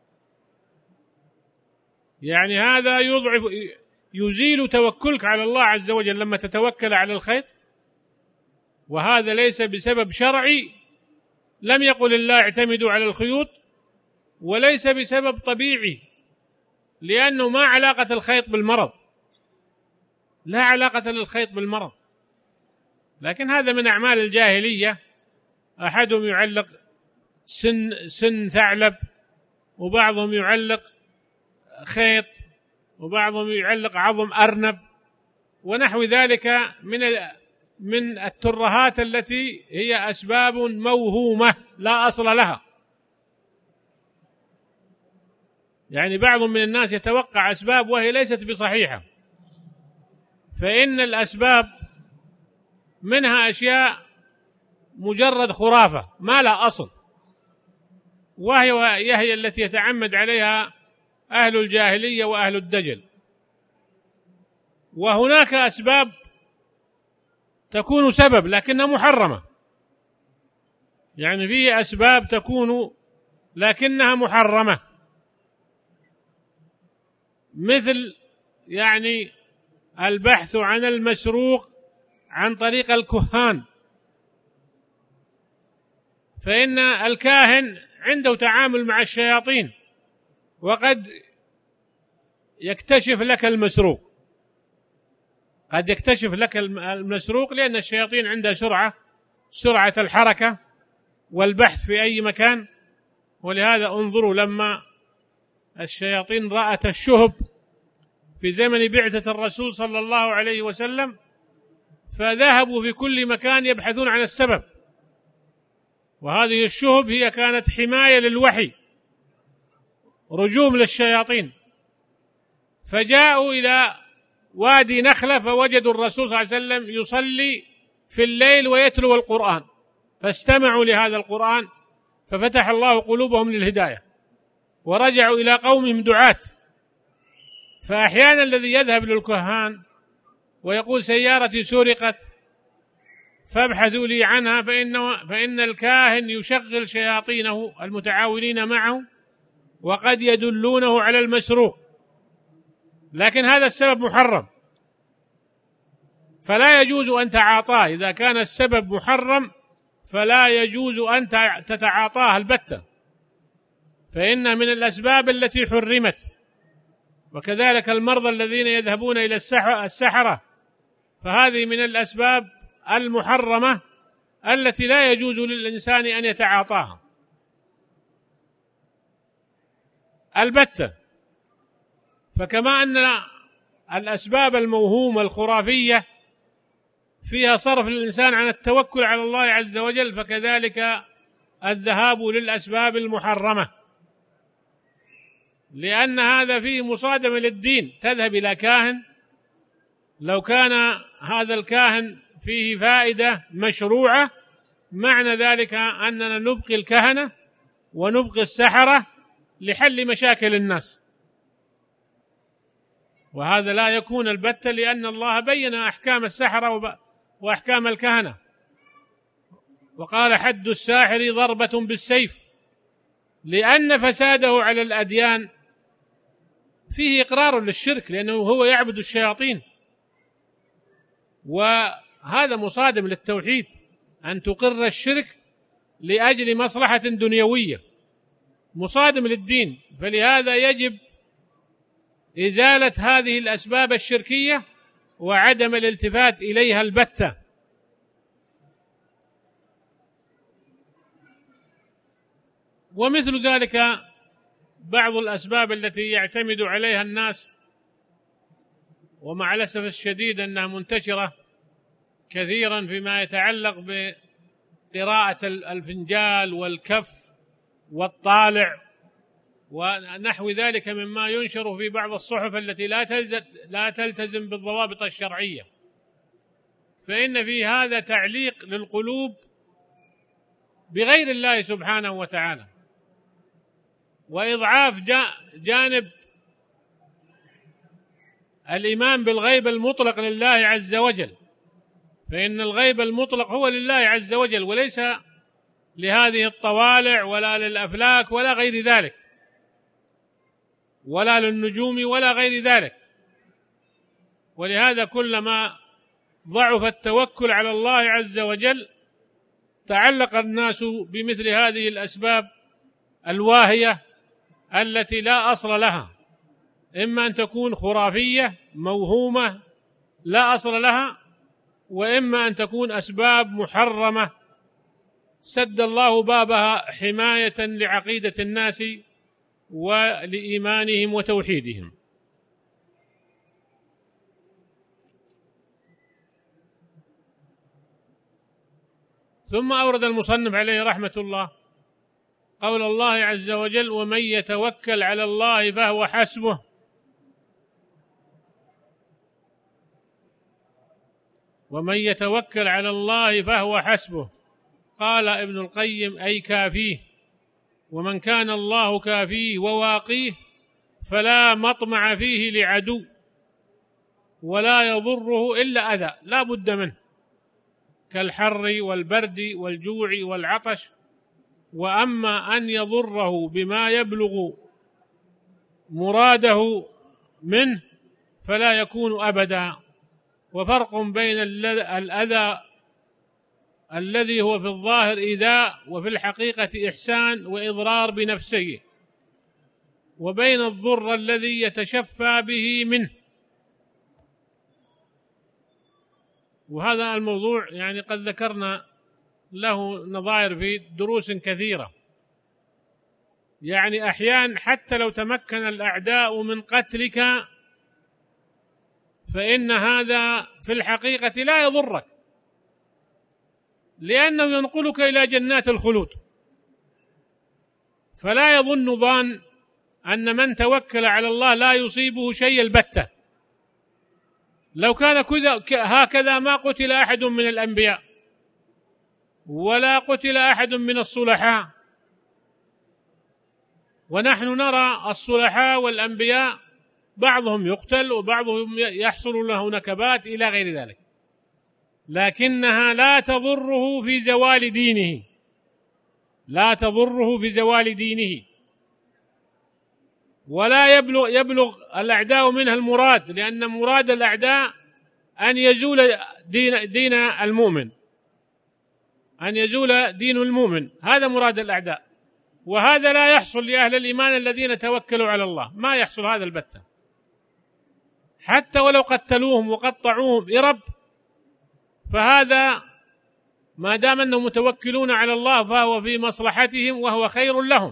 Speaker 1: يعني هذا يضعف يزيل توكلك على الله عز وجل لما تتوكل على الخيط. وهذا ليس بسبب شرعي، لم يقل الله اعتمدوا على الخيوط، وليس بسبب طبيعي، لأنه ما علاقة الخيط بالمرض، لا علاقة للخيط بالمرض. لكن هذا من أعمال الجاهلية. أحدهم يعلق سن سن ثعلب، وبعضهم يعلق خيط، وبعضهم يعلق عظم أرنب ونحو ذلك من من الترهات التي هي أسباب موهومة لا أصل لها. يعني بعض من الناس يتوقع أسباب وهي ليست بصحيحة. فإن الأسباب منها أشياء مجرد خرافة ما لا أصل، وهي هي التي يتعمد عليها أهل الجاهلية وأهل الدجل. وهناك أسباب تكون سبب لكنها محرمة. يعني فيه أسباب تكون لكنها محرمة، مثل يعني البحث عن المسروق عن طريق الكهان. فإن الكاهن عنده تعامل مع الشياطين، وقد يكتشف لك المسروق، قد يكتشف لك المسروق، لأن الشياطين عندها سرعة سرعة الحركة والبحث في أي مكان. ولهذا انظروا لما الشياطين رأت الشهب في زمن بعثة الرسول صلى الله عليه وسلم، فذهبوا في كل مكان يبحثون عن السبب. وهذه الشهب هي كانت حماية للوحي، رجوم للشياطين. فجاءوا إلى وادي نخلة فوجدوا الرسول صلى الله عليه وسلم يصلي في الليل ويتلو القرآن، فاستمعوا لهذا القرآن ففتح الله قلوبهم للهداية، ورجعوا إلى قومهم دعاة. فأحيانا الذي يذهب للكهان ويقول سيارتي سرقت فابحثوا لي عنها، فإنه فإن الكاهن يشغل شياطينه المتعاونين معه، وقد يدلونه على المسروق، لكن هذا السبب محرم، فلا يجوز أن تعاطاه. إذا كان السبب محرم فلا يجوز أن تتعاطاه البتة، فإن من الأسباب التي حرمت. وكذلك المرضى الذين يذهبون إلى السحرة، فهذه من الأسباب المحرمة التي لا يجوز للإنسان أن يتعاطاها البتة. فكما أن الأسباب الموهومة الخرافية فيها صرف الإنسان عن التوكل على الله عز وجل، فكذلك الذهاب للأسباب المحرمة، لأن هذا فيه مصادمة للدين. تذهب إلى كاهن، لو كان هذا الكاهن فيه فائدة مشروعة، معنى ذلك أننا نبقي الكهنة ونبقي السحرة لحل مشاكل الناس، وهذا لا يكون البتة، لأن الله بين أحكام السحرة وأحكام الكهنة. وقال حد الساحر ضربة بالسيف، لأن فساده على الأديان فيه إقرار للشرك، لأنه هو يعبد الشياطين، وهذا مصادم للتوحيد أن تقر الشرك لأجل مصلحة دنيوية، مصادم للدين. فلهذا يجب إزالة هذه الأسباب الشركية وعدم الالتفات إليها البتة. ومثل ذلك بعض الأسباب التي يعتمد عليها الناس، ومع الأسف الشديد أنها منتشرة كثيرا فيما يتعلق بقراءة الفنجال والكف والطالع ونحو ذلك مما ينشر في بعض الصحف التي لا تلتزم بالضوابط الشرعية، فإن في هذا تعليق للقلوب بغير الله سبحانه وتعالى، وإضعاف جانب الإيمان بالغيب المطلق لله عز وجل، فإن الغيب المطلق هو لله عز وجل وليس لهذه الطوالع ولا للأفلاك ولا غير ذلك، ولا للنجوم ولا غير ذلك. ولهذا كلما ضعف التوكل على الله عز وجل تعلق الناس بمثل هذه الأسباب الواهية التي لا أصل لها، إما أن تكون خرافية موهومة لا أصل لها، وإما أن تكون أسباب محرمة سد الله بابها حماية لعقيدة الناس ولإيمانهم وتوحيدهم. ثم أورد المصنف عليه رحمة الله قول الله عز وجل: ومن يتوكل على الله فهو حسبه. ومن يتوكل على الله فهو حسبه، قال ابن القيم: أي كافيه، ومن كان الله كافيه وواقيه فلا مطمع فيه لعدو ولا يضره إلا أذى لا بد منه، كالحر والبرد والجوع والعطش. وأما أن يضره بما يبلغ مراده منه فلا يكون أبدا. وفرق بين الأذى الذي هو في الظاهر إيذاء وفي الحقيقة إحسان وإضرار بنفسه، وبين الضر الذي يتشفى به منه. وهذا الموضوع يعني قد ذكرنا له نظائر في دروس كثيرة. يعني أحيانا حتى لو تمكن الأعداء من قتلك فإن هذا في الحقيقة لا يضرك، لأنه ينقلك إلى جنات الخلود. فلا يظن ظان أن من توكل على الله لا يصيبه شيء البتة. لو كان هكذا ما قتل أحد من الأنبياء ولا قتل أحد من الصلحاء. ونحن نرى الصلحاء والأنبياء بعضهم يقتل وبعضهم يحصل له نكبات إلى غير ذلك، لكنها لا تضره في زوال دينه، لا تضره في زوال دينه، ولا يبلغ, يبلغ الأعداء منها المراد، لأن مراد الأعداء أن يزول دين, دين المؤمن، أن يزول دين المؤمن، هذا مراد الأعداء. وهذا لا يحصل لأهل الإيمان الذين توكلوا على الله، ما يحصل هذا البتة، حتى ولو قتلوهم وقطعوهم إرب، فهذا ما دام أنهم متوكلون على الله فهو في مصلحتهم وهو خير لهم.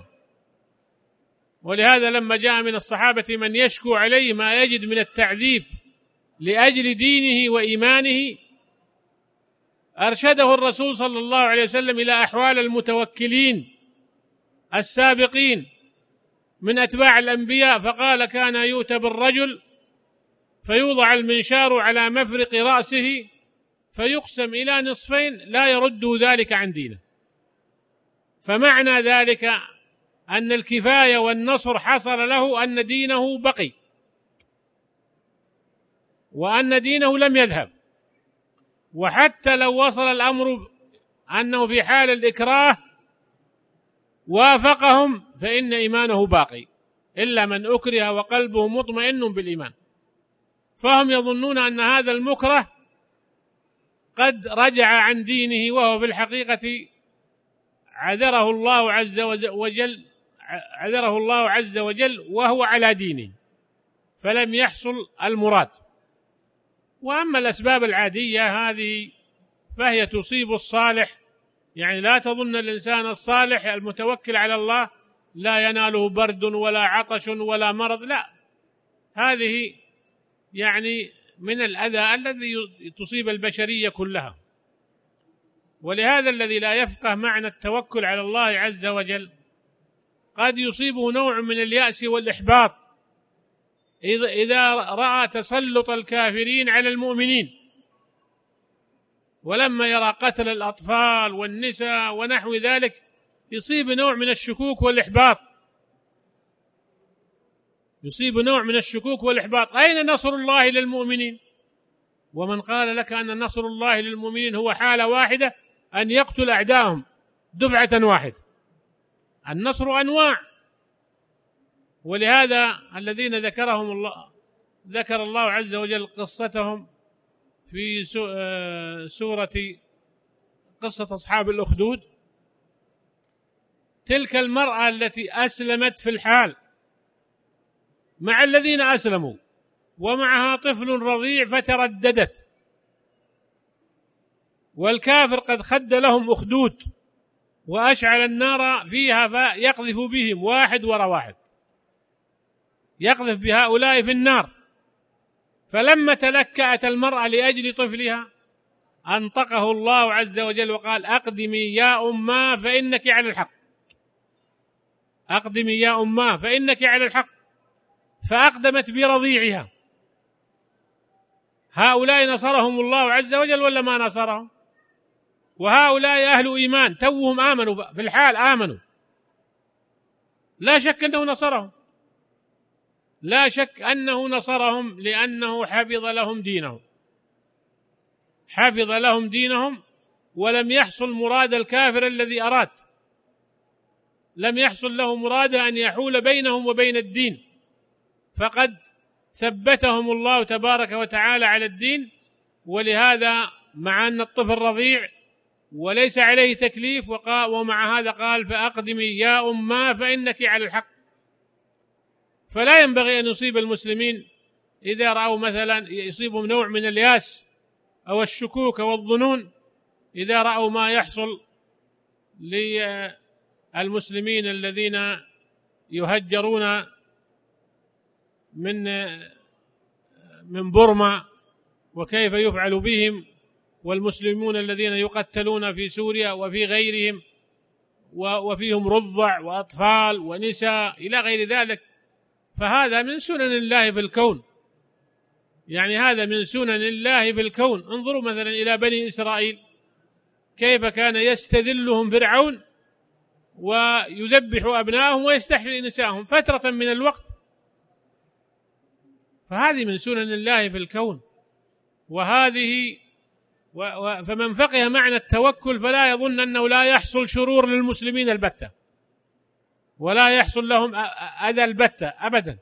Speaker 1: ولهذا لما جاء من الصحابة من يشكو عليه ما يجد من التعذيب لأجل دينه وإيمانه، أرشده الرسول صلى الله عليه وسلم إلى أحوال المتوكلين السابقين من أتباع الأنبياء، فقال: كان يؤتى بالرجل فيوضع المنشار على مفرق رأسه فيقسم إلى نصفين لا يرد ذلك عن دينه. فمعنى ذلك أن الكفاية والنصر حصل له، أن دينه بقي وأن دينه لم يذهب. وحتى لو وصل الأمر أنه في حال الإكراه وافقهم فإن إيمانه باقي، إلا من أكره وقلبه مطمئن بالإيمان. فهم يظنون أن هذا المكره قد رجع عن دينه، وهو في الحقيقة عذره الله عز وجل عذره الله عز وجل وهو على دينه، فلم يحصل المراد. وأما الأسباب العادية هذه فهي تصيب الصالح، يعني لا تظن الإنسان الصالح المتوكل على الله لا يناله برد ولا عطش ولا مرض، لا، هذه يعني من الأذى الذي تصيب البشرية كلها. ولهذا الذي لا يفقه معنى التوكل على الله عز وجل قد يصيبه نوع من اليأس والإحباط إذا رأى تسلط الكافرين على المؤمنين، ولما يرى قتل الأطفال والنساء ونحو ذلك يصيب نوع من الشكوك والإحباط يصيب نوع من الشكوك والإحباط أين نصر الله للمؤمنين؟ ومن قال لك أن نصر الله للمؤمنين هو حالة واحدة، أن يقتل أعداءهم دفعة واحدة. النصر أنواع، ولهذا الذين ذكرهم الله ذكر الله عز وجل قصتهم في سورة قصة أصحاب الأخدود. تلك المرأة التي أسلمت في الحال مع الذين أسلموا ومعها طفل رضيع فترددت، والكافر قد خد لهم أخدود وأشعل النار فيها فيقذف بهم واحد وراء واحد، يقذف بهؤلاء في النار. فلما تلكأت المرأة لأجل طفلها أنطقه الله عز وجل وقال أقدمي يا أماه فإنك على الحق، أقدمي يا أماه فإنك على الحق، فأقدمت برضيعها. هؤلاء نصرهم الله عز وجل ولا ما نصرهم؟ وهؤلاء أهل إيمان توهم آمنوا في الحال، آمنوا، لا شك أنه نصرهم، لا شك أنه نصرهم لأنه حفظ لهم دينهم حفظ لهم دينهم ولم يحصل مراد الكافر الذي أراد، لم يحصل له مراد أن يحول بينهم وبين الدين، فقد ثبتهم الله تبارك وتعالى على الدين. ولهذا مع أن الطفل رضيع وليس عليه تكليف ومع هذا قال فأقدمي يا أماه فإنك على الحق. فلا ينبغي أن يصيب المسلمين إذا رأوا مثلا يصيبهم نوع من الياس أو الشكوك والظنون إذا رأوا ما يحصل للمسلمين الذين يهجرون من من بورما وكيف يفعل بهم، والمسلمون الذين يقتلون في سوريا وفي غيرهم، وفيهم رضع وأطفال ونساء إلى غير ذلك. فهذا من سنن الله في الكون، يعني هذا من سنن الله في الكون. انظروا مثلا إلى بني إسرائيل كيف كان يستذلهم فرعون ويذبح أبنائهم ويستحيي نساءهم فترة من الوقت، فهذه من سنن الله في الكون. وهذه فمن فقه معنى التوكل فلا يظن أنه لا يحصل شرور للمسلمين البتة ولا يحصل لهم أذى البتة أبدا.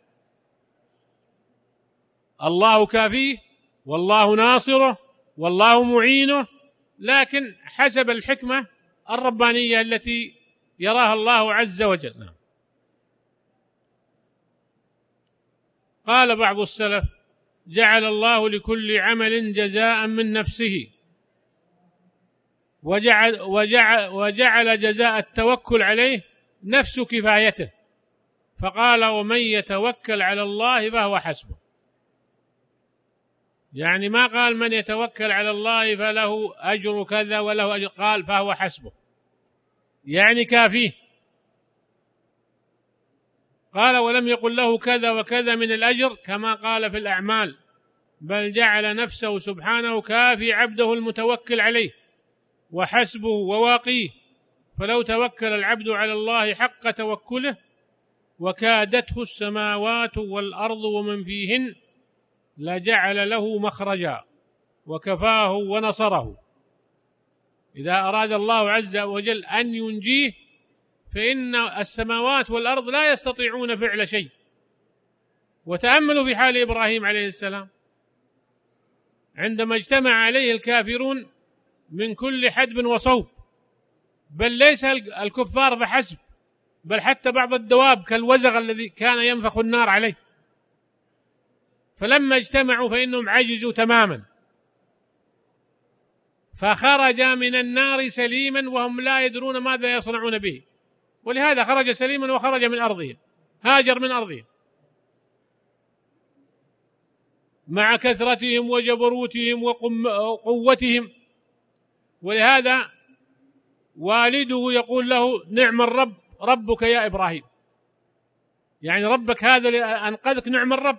Speaker 1: الله كافيه والله ناصره والله معينه، لكن حسب الحكمة الربانية التي يراها الله عز وجل. قال بعض السلف جعل الله لكل عمل جزاء من نفسه، وجعل, وجعل, وجعل جزاء التوكل عليه نفس كفايته، فقال ومن يتوكل على الله فهو حسبه. يعني ما قال من يتوكل على الله فله أجر كذا وله أجر، قال فهو حسبه، يعني كافيه. قال ولم يقل له كذا وكذا من الأجر كما قال في الأعمال، بل جعل نفسه سبحانه كافي عبده المتوكل عليه وحسبه وواقيه. فلو توكل العبد على الله حق توكله وكادته السماوات والأرض ومن فيهن لجعل له مخرجا وكفاه ونصره. إذا أراد الله عز وجل أن ينجيه فإن السماوات والأرض لا يستطيعون فعل شيء. وتأملوا في حال إبراهيم عليه السلام عندما اجتمع عليه الكافرون من كل حدب وصوب، بل ليس الكفار فحسب، بل حتى بعض الدواب كالوزغ الذي كان ينفخ النار عليه، فلما اجتمعوا فإنهم عجزوا تماما، فخرج من النار سليما وهم لا يدرون ماذا يصنعون به، ولهذا خرج سليما وخرج من أرضهم، هاجر من أرضهم مع كثرتهم وجبروتهم وقوتهم. ولهذا والده يقول له: نعم الرب ربك يا إبراهيم، يعني ربك هذا اللي أنقذك نعم الرب.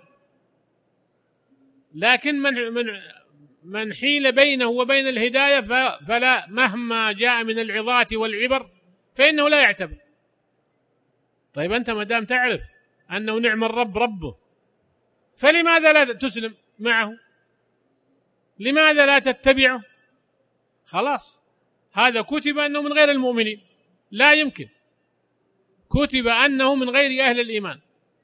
Speaker 1: لكن من من من حيل بينه وبين الهداية فلا، مهما جاء من العظات والعبر فإنه لا يعتبر. طيب أنت ما دام تعرف أنه نعم الرب ربه، فلماذا لا تسلم معه؟ لماذا لا تتبعه؟ خلاص، هذا كتب أنه من غير المؤمنين، لا يمكن، كتب أنه من غير أهل الإيمان.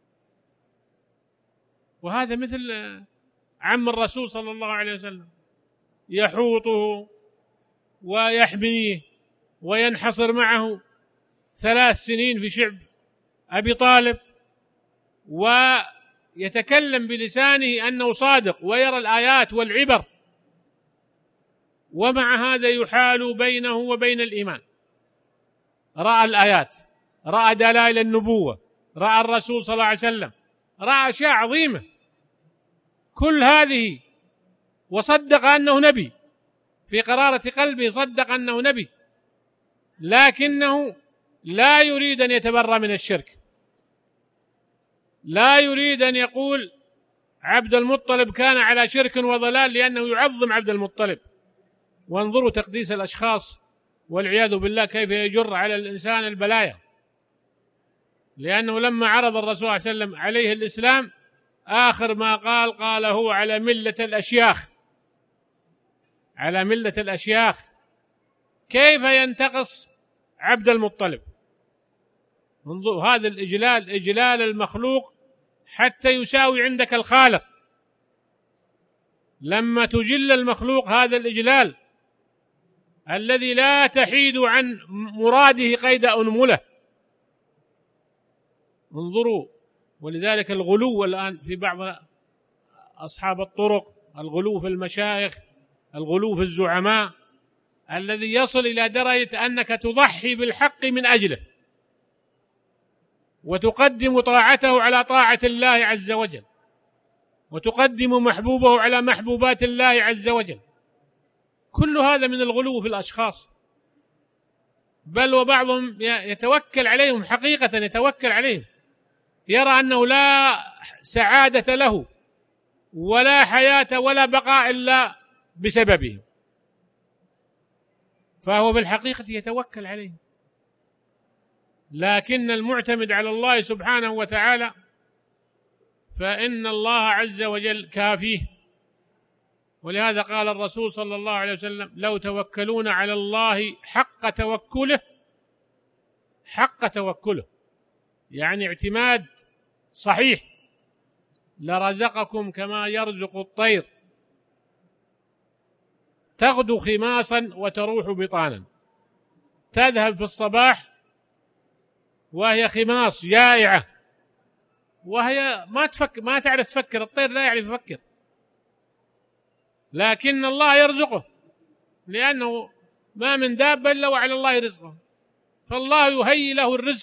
Speaker 1: وهذا مثل عم الرسول صلى الله عليه وسلم، يحوطه ويحميه وينحصر معه ثلاث سنين في شعب أبي طالب، ويتكلم بلسانه أنه صادق ويرى الآيات والعبر، ومع هذا يحال بينه وبين الإيمان. رأى الآيات، رأى دلائل النبوة، رأى الرسول صلى الله عليه وسلم، رأى أشياء عظيمة كل هذه، وصدق أنه نبي، في قرارة قلبه صدق أنه نبي، لكنه لا يريد أن يتبرأ من الشرك، لا يريد أن يقول عبد المطلب كان على شرك وضلال، لأنه يعظم عبد المطلب. وانظروا تقديس الأشخاص والعياذ بالله كيف يجر على الإنسان البلايا، لأنه لما عرض الرسول صلى الله عليه وسلم عليه الإسلام آخر ما قال قال هو على ملة الأشياخ، على ملة الأشياخ. كيف ينتقص عبد المطلب؟ انظروا هذا الإجلال، إجلال المخلوق حتى يساوي عندك الخالق. لما تجل المخلوق هذا الإجلال الذي لا تحيد عن مراده قيد أنملة. انظروا، ولذلك الغلو الآن في بعض أصحاب الطرق، الغلو في المشايخ، الغلو في الزعماء، الذي يصل إلى درجة أنك تضحي بالحق من أجله، وتقدم طاعته على طاعة الله عز وجل، وتقدم محبوبه على محبوبات الله عز وجل. كل هذا من الغلو في الأشخاص، بل وبعضهم يتوكل عليهم حقيقة، يتوكل عليهم، يرى أنه لا سعادة له ولا حياة ولا بقاء إلا بسببهم، فهو بالحقيقة يتوكل عليهم. لكن المعتمد على الله سبحانه وتعالى فإن الله عز وجل كافيه. ولهذا قال الرسول صلى الله عليه وسلم: لو توكلون على الله حق توكله، حق توكله يعني اعتماد صحيح، لرزقكم كما يرزق الطير تغدو خماصا وتروح بطانا. تذهب في الصباح وهي خماص جائعة، وهي ما تفكر، ما تعرف تفكر، الطير لا يعرف يفكر، لكن الله يرزقه، لأنه ما من دابة إلا وعلى الله رزقه، فالله يهيئ له الرزق.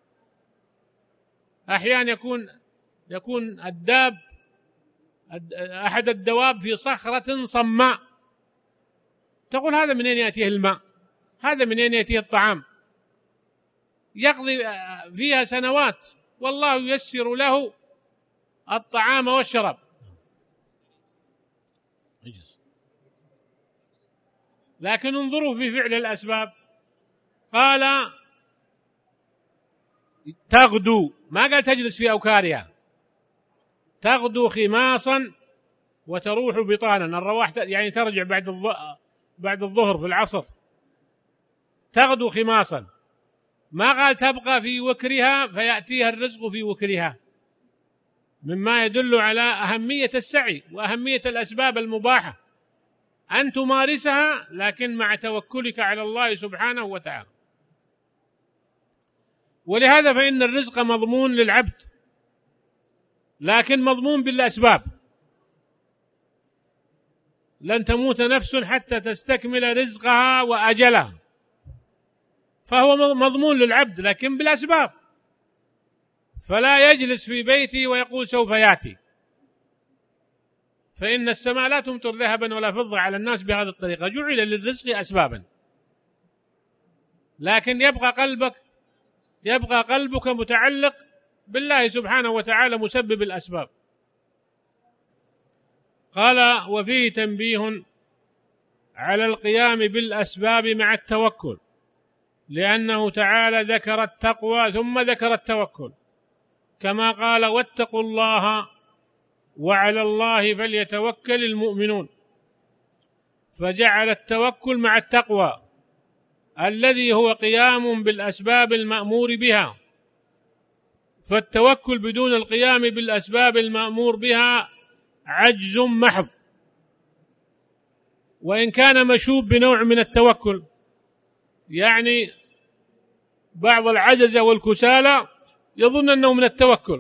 Speaker 1: أحيانا يكون يكون الداب أحد الدواب في صخرة صماء، تقول هذا منين يأتيه الماء؟ هذا منين يأتيه الطعام؟ يقضي فيها سنوات والله ييسر له الطعام والشراب. لكن انظروا في فعل الأسباب، قال تغدو، ما قال تجلس في أوكارها، تغدو خماصا وتروح بطانا. الرواح يعني ترجع بعد بعد الظهر في العصر، تغدو خماصا، ما قال تبقى في وكرها فيأتيها الرزق في وكرها، مما يدل على أهمية السعي وأهمية الأسباب المباحة أن تمارسها، لكن مع توكلك على الله سبحانه وتعالى. ولهذا فإن الرزق مضمون للعبد، لكن مضمون بالأسباب. لن تموت نفس حتى تستكمل رزقها وأجلها، فهو مضمون للعبد لكن بالأسباب. فلا يجلس في بيته ويقول سوف يأتي، فإن السماء لا تمطر ذهبا ولا فضة على الناس بهذه الطريقة، جعل للرزق أسبابا، لكن يبقى قلبك يبقى قلبك متعلق بالله سبحانه وتعالى مسبب الأسباب. قال: وفيه تنبيه على القيام بالأسباب مع التوكل، لأنه تعالى ذكر التقوى ثم ذكر التوكل، كما قال: واتقوا الله وعلى الله فليتوكل المؤمنون، فجعل التوكل مع التقوى الذي هو قيام بالأسباب المأمور بها. فالتوكل بدون القيام بالأسباب المأمور بها عجز محض، وإن كان مشوب بنوع من التوكل، يعني بعض العجزة والكسالى يظن أنه من التوكل،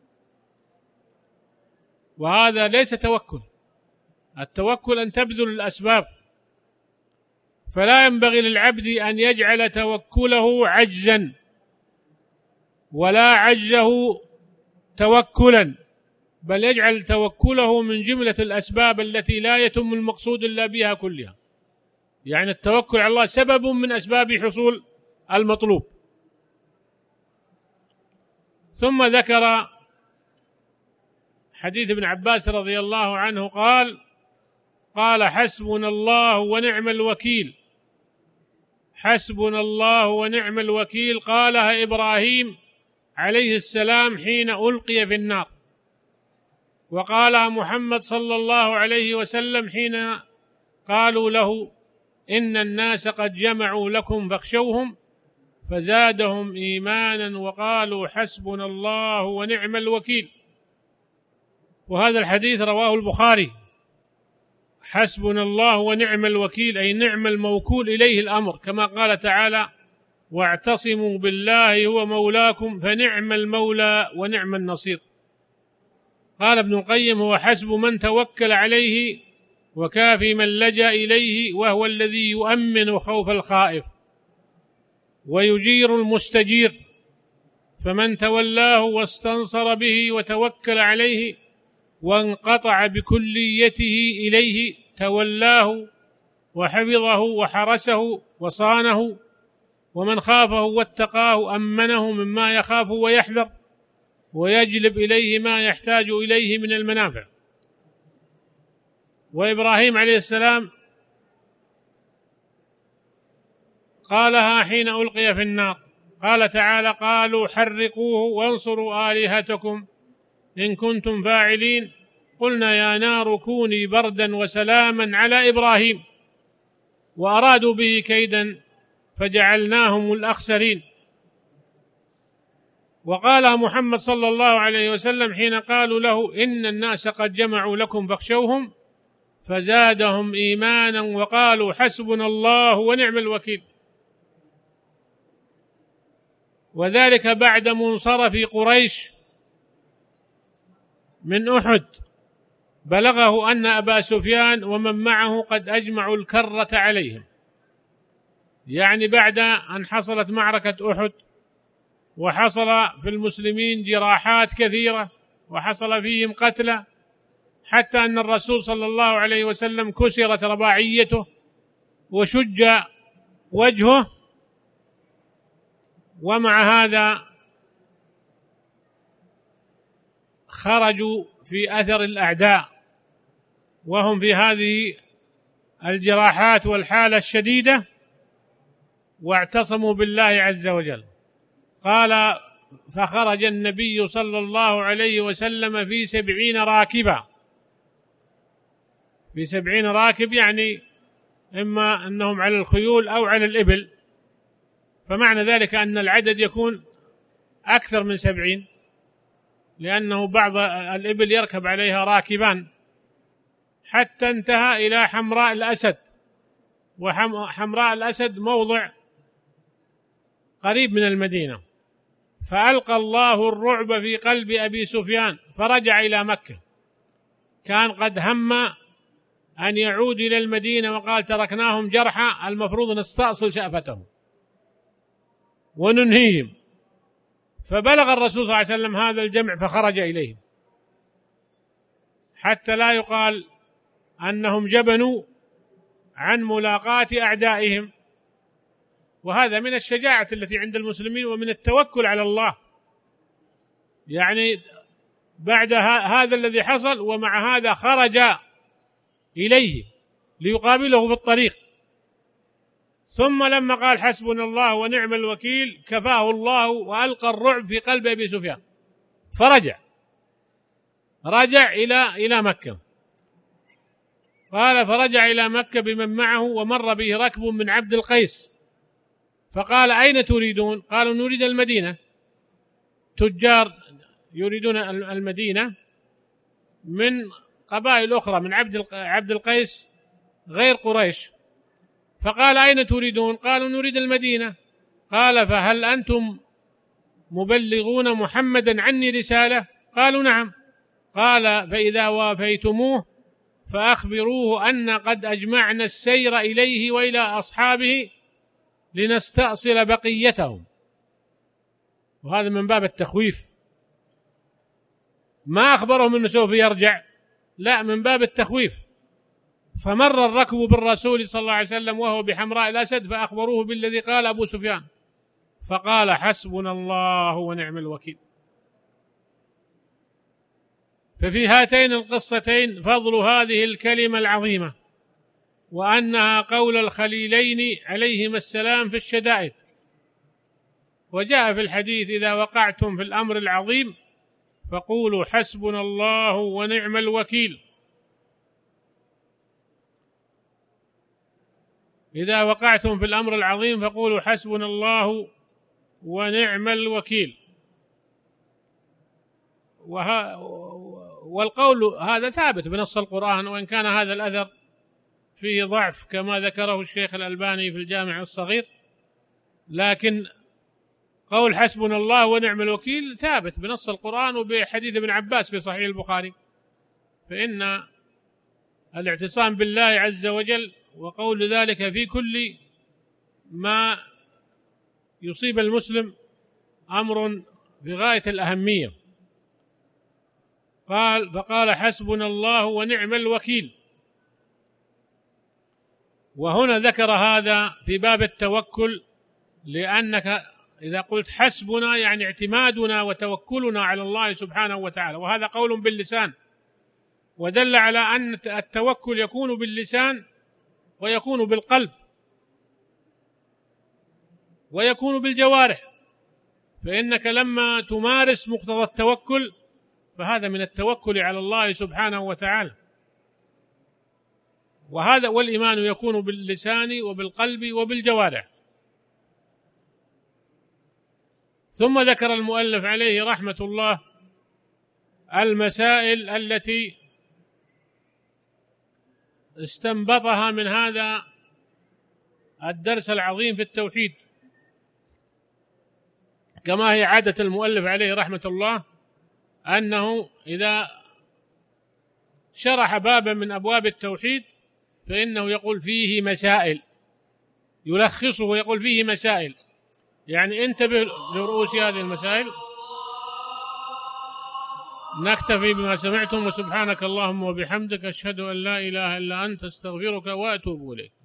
Speaker 1: وهذا ليس توكل. التوكل أن تبذل الأسباب، فلا ينبغي للعبد أن يجعل توكله عجزا ولا عجزه توكلا، بل يجعل توكله من جملة الأسباب التي لا يتم المقصود إلا بها كلها. يعني التوكل على الله سبب من أسباب حصول المطلوب. ثم ذكر حديث ابن عباس رضي الله عنه قال: قال: حسبنا الله ونعم الوكيل. حسبنا الله ونعم الوكيل قالها إبراهيم عليه السلام حين ألقي في النار، وقالها محمد صلى الله عليه وسلم حين قالوا له: إن الناس قد جمعوا لكم فاخشوهم، فزادهم إيمانا وقالوا حسبنا الله ونعم الوكيل. وهذا الحديث رواه البخاري. حسبنا الله ونعم الوكيل أي نعم الموكول إليه الأمر، كما قال تعالى: واعتصموا بالله هو مولاكم فنعم المولى ونعم النصير. قال ابن القيم: هو حسب من توكل عليه وكافي من لجأ إليه، وهو الذي يؤمن خوف الخائف ويجير المستجير، فمن تولاه واستنصر به وتوكل عليه وانقطع بكليته إليه تولاه وحفظه وحرسه وصانه، ومن خافه واتقاه أمنه مما يخاف ويحذر ويجلب إليه ما يحتاج إليه من المنافع. وإبراهيم عليه السلام قالها حين ألقي في النار، قال تعالى: قالوا حرقوه وانصروا آلهتكم إن كنتم فاعلين، قلنا يا نار كوني بردا وسلاما على إبراهيم، وأرادوا به كيدا فجعلناهم الأخسرين. وقال محمد صلى الله عليه وسلم حين قالوا له: إن الناس قد جمعوا لكم فاخشوهم، فزادهم إيمانا وقالوا حسبنا الله ونعم الوكيل. وذلك بعد منصرف قريش من أحد، بلغه أن أبا سفيان ومن معه قد أجمعوا الكرة عليهم، يعني بعد أن حصلت معركة أحد وحصل في المسلمين جراحات كثيرة وحصل فيهم قتلى، حتى أن الرسول صلى الله عليه وسلم كسرت رباعيته وشج وجهه، ومع هذا خرجوا في أثر الأعداء وهم في هذه الجراحات والحالة الشديدة، واعتصموا بالله عز وجل. قال: فخرج النبي صلى الله عليه وسلم في سبعين راكبا. في سبعين راكب يعني إما أنهم على الخيول أو على الإبل، فمعنى ذلك أن العدد يكون أكثر من سبعين، لأنه بعض الإبل يركب عليها راكبان، حتى انتهى إلى حمراء الأسد. وحمراء الأسد موضع قريب من المدينة، فألقى الله الرعب في قلب أبي سفيان فرجع إلى مكة. كان قد هم أن يعود إلى المدينة وقال تركناهم جرحى، المفروض نستأصل شأفتهم وننهيهم. فبلغ الرسول صلى الله عليه وسلم هذا الجمع فخرج إليهم حتى لا يقال أنهم جبنوا عن ملاقاة أعدائهم. وهذا من الشجاعة التي عند المسلمين ومن التوكل على الله. يعني بعد هذا الذي حصل ومع هذا خرج إليه ليقابله في الطريق، ثم لما قال حسبنا الله ونعم الوكيل كفاه الله وألقى الرعب في قلب أبي سفيان فرجع رجع إلى إلى مكة. قال فرجع إلى مكة بمن معه، ومر به ركب من عبد القيس فقال أين تريدون؟ قالوا نريد المدينة، تجار يريدون المدينة من قبائل أخرى من عبد عبد القيس غير قريش. فقال أين تريدون؟ قالوا نريد المدينة. قال فهل أنتم مبلغون محمدا عني رسالة؟ قالوا نعم. قال فإذا وافيتموه فأخبروه أن قد أجمعنا السير إليه وإلى أصحابه لنستأصل بقيتهم. وهذا من باب التخويف، ما أخبرهم أنه سوف يرجع، لا، من باب التخويف. فمر الركب بالرسول صلى الله عليه وسلم وهو بحمراء الأسد فأخبروه بالذي قال أبو سفيان، فقال حسبنا الله ونعم الوكيل. ففي هاتين القصتين فضل هذه الكلمة العظيمة، وأنها قول الخليلين عليهما السلام في الشدائد. وجاء في الحديث إذا وقعتم في الأمر العظيم فقولوا حسبنا الله ونعم الوكيل. إذا وقعتم في الأمر العظيم فقولوا حسبنا الله ونعم الوكيل. وها والقول هذا ثابت بنص القرآن، وإن كان هذا الأثر فيه ضعف كما ذكره الشيخ الألباني في الجامع الصغير، لكن قول حسبنا الله ونعم الوكيل ثابت بنص القرآن وبحديث ابن عباس في صحيح البخاري. فإن الاعتصام بالله عز وجل وقول ذلك في كل ما يصيب المسلم أمر بغاية الأهمية. قال فقال حسبنا الله ونعم الوكيل. وهنا ذكر هذا في باب التوكل، لأنك إذا قلت حسبنا يعني اعتمادنا وتوكلنا على الله سبحانه وتعالى، وهذا قول باللسان، ودل على أن التوكل يكون باللسان ويكون بالقلب ويكون بالجوارح. فإنك لما تمارس مقتضى التوكل فهذا من التوكل على الله سبحانه وتعالى. وهذا والإيمان يكون باللسان وبالقلب وبالجوارح. ثم ذكر المؤلف عليه رحمة الله المسائل التي استنبطها من هذا الدرس العظيم في التوحيد، كما هي عادة المؤلف عليه رحمة الله، أنه إذا شرح بابا من أبواب التوحيد فإنه يقول فيه مسائل، يلخصه ويقول فيه مسائل، يعني انتبه لرؤوس هذه المسائل. نكتفي بما سمعتم، وسبحانك اللهم وبحمدك أشهد أن لا إله إلا أنت أستغفرك وأتوب إليك.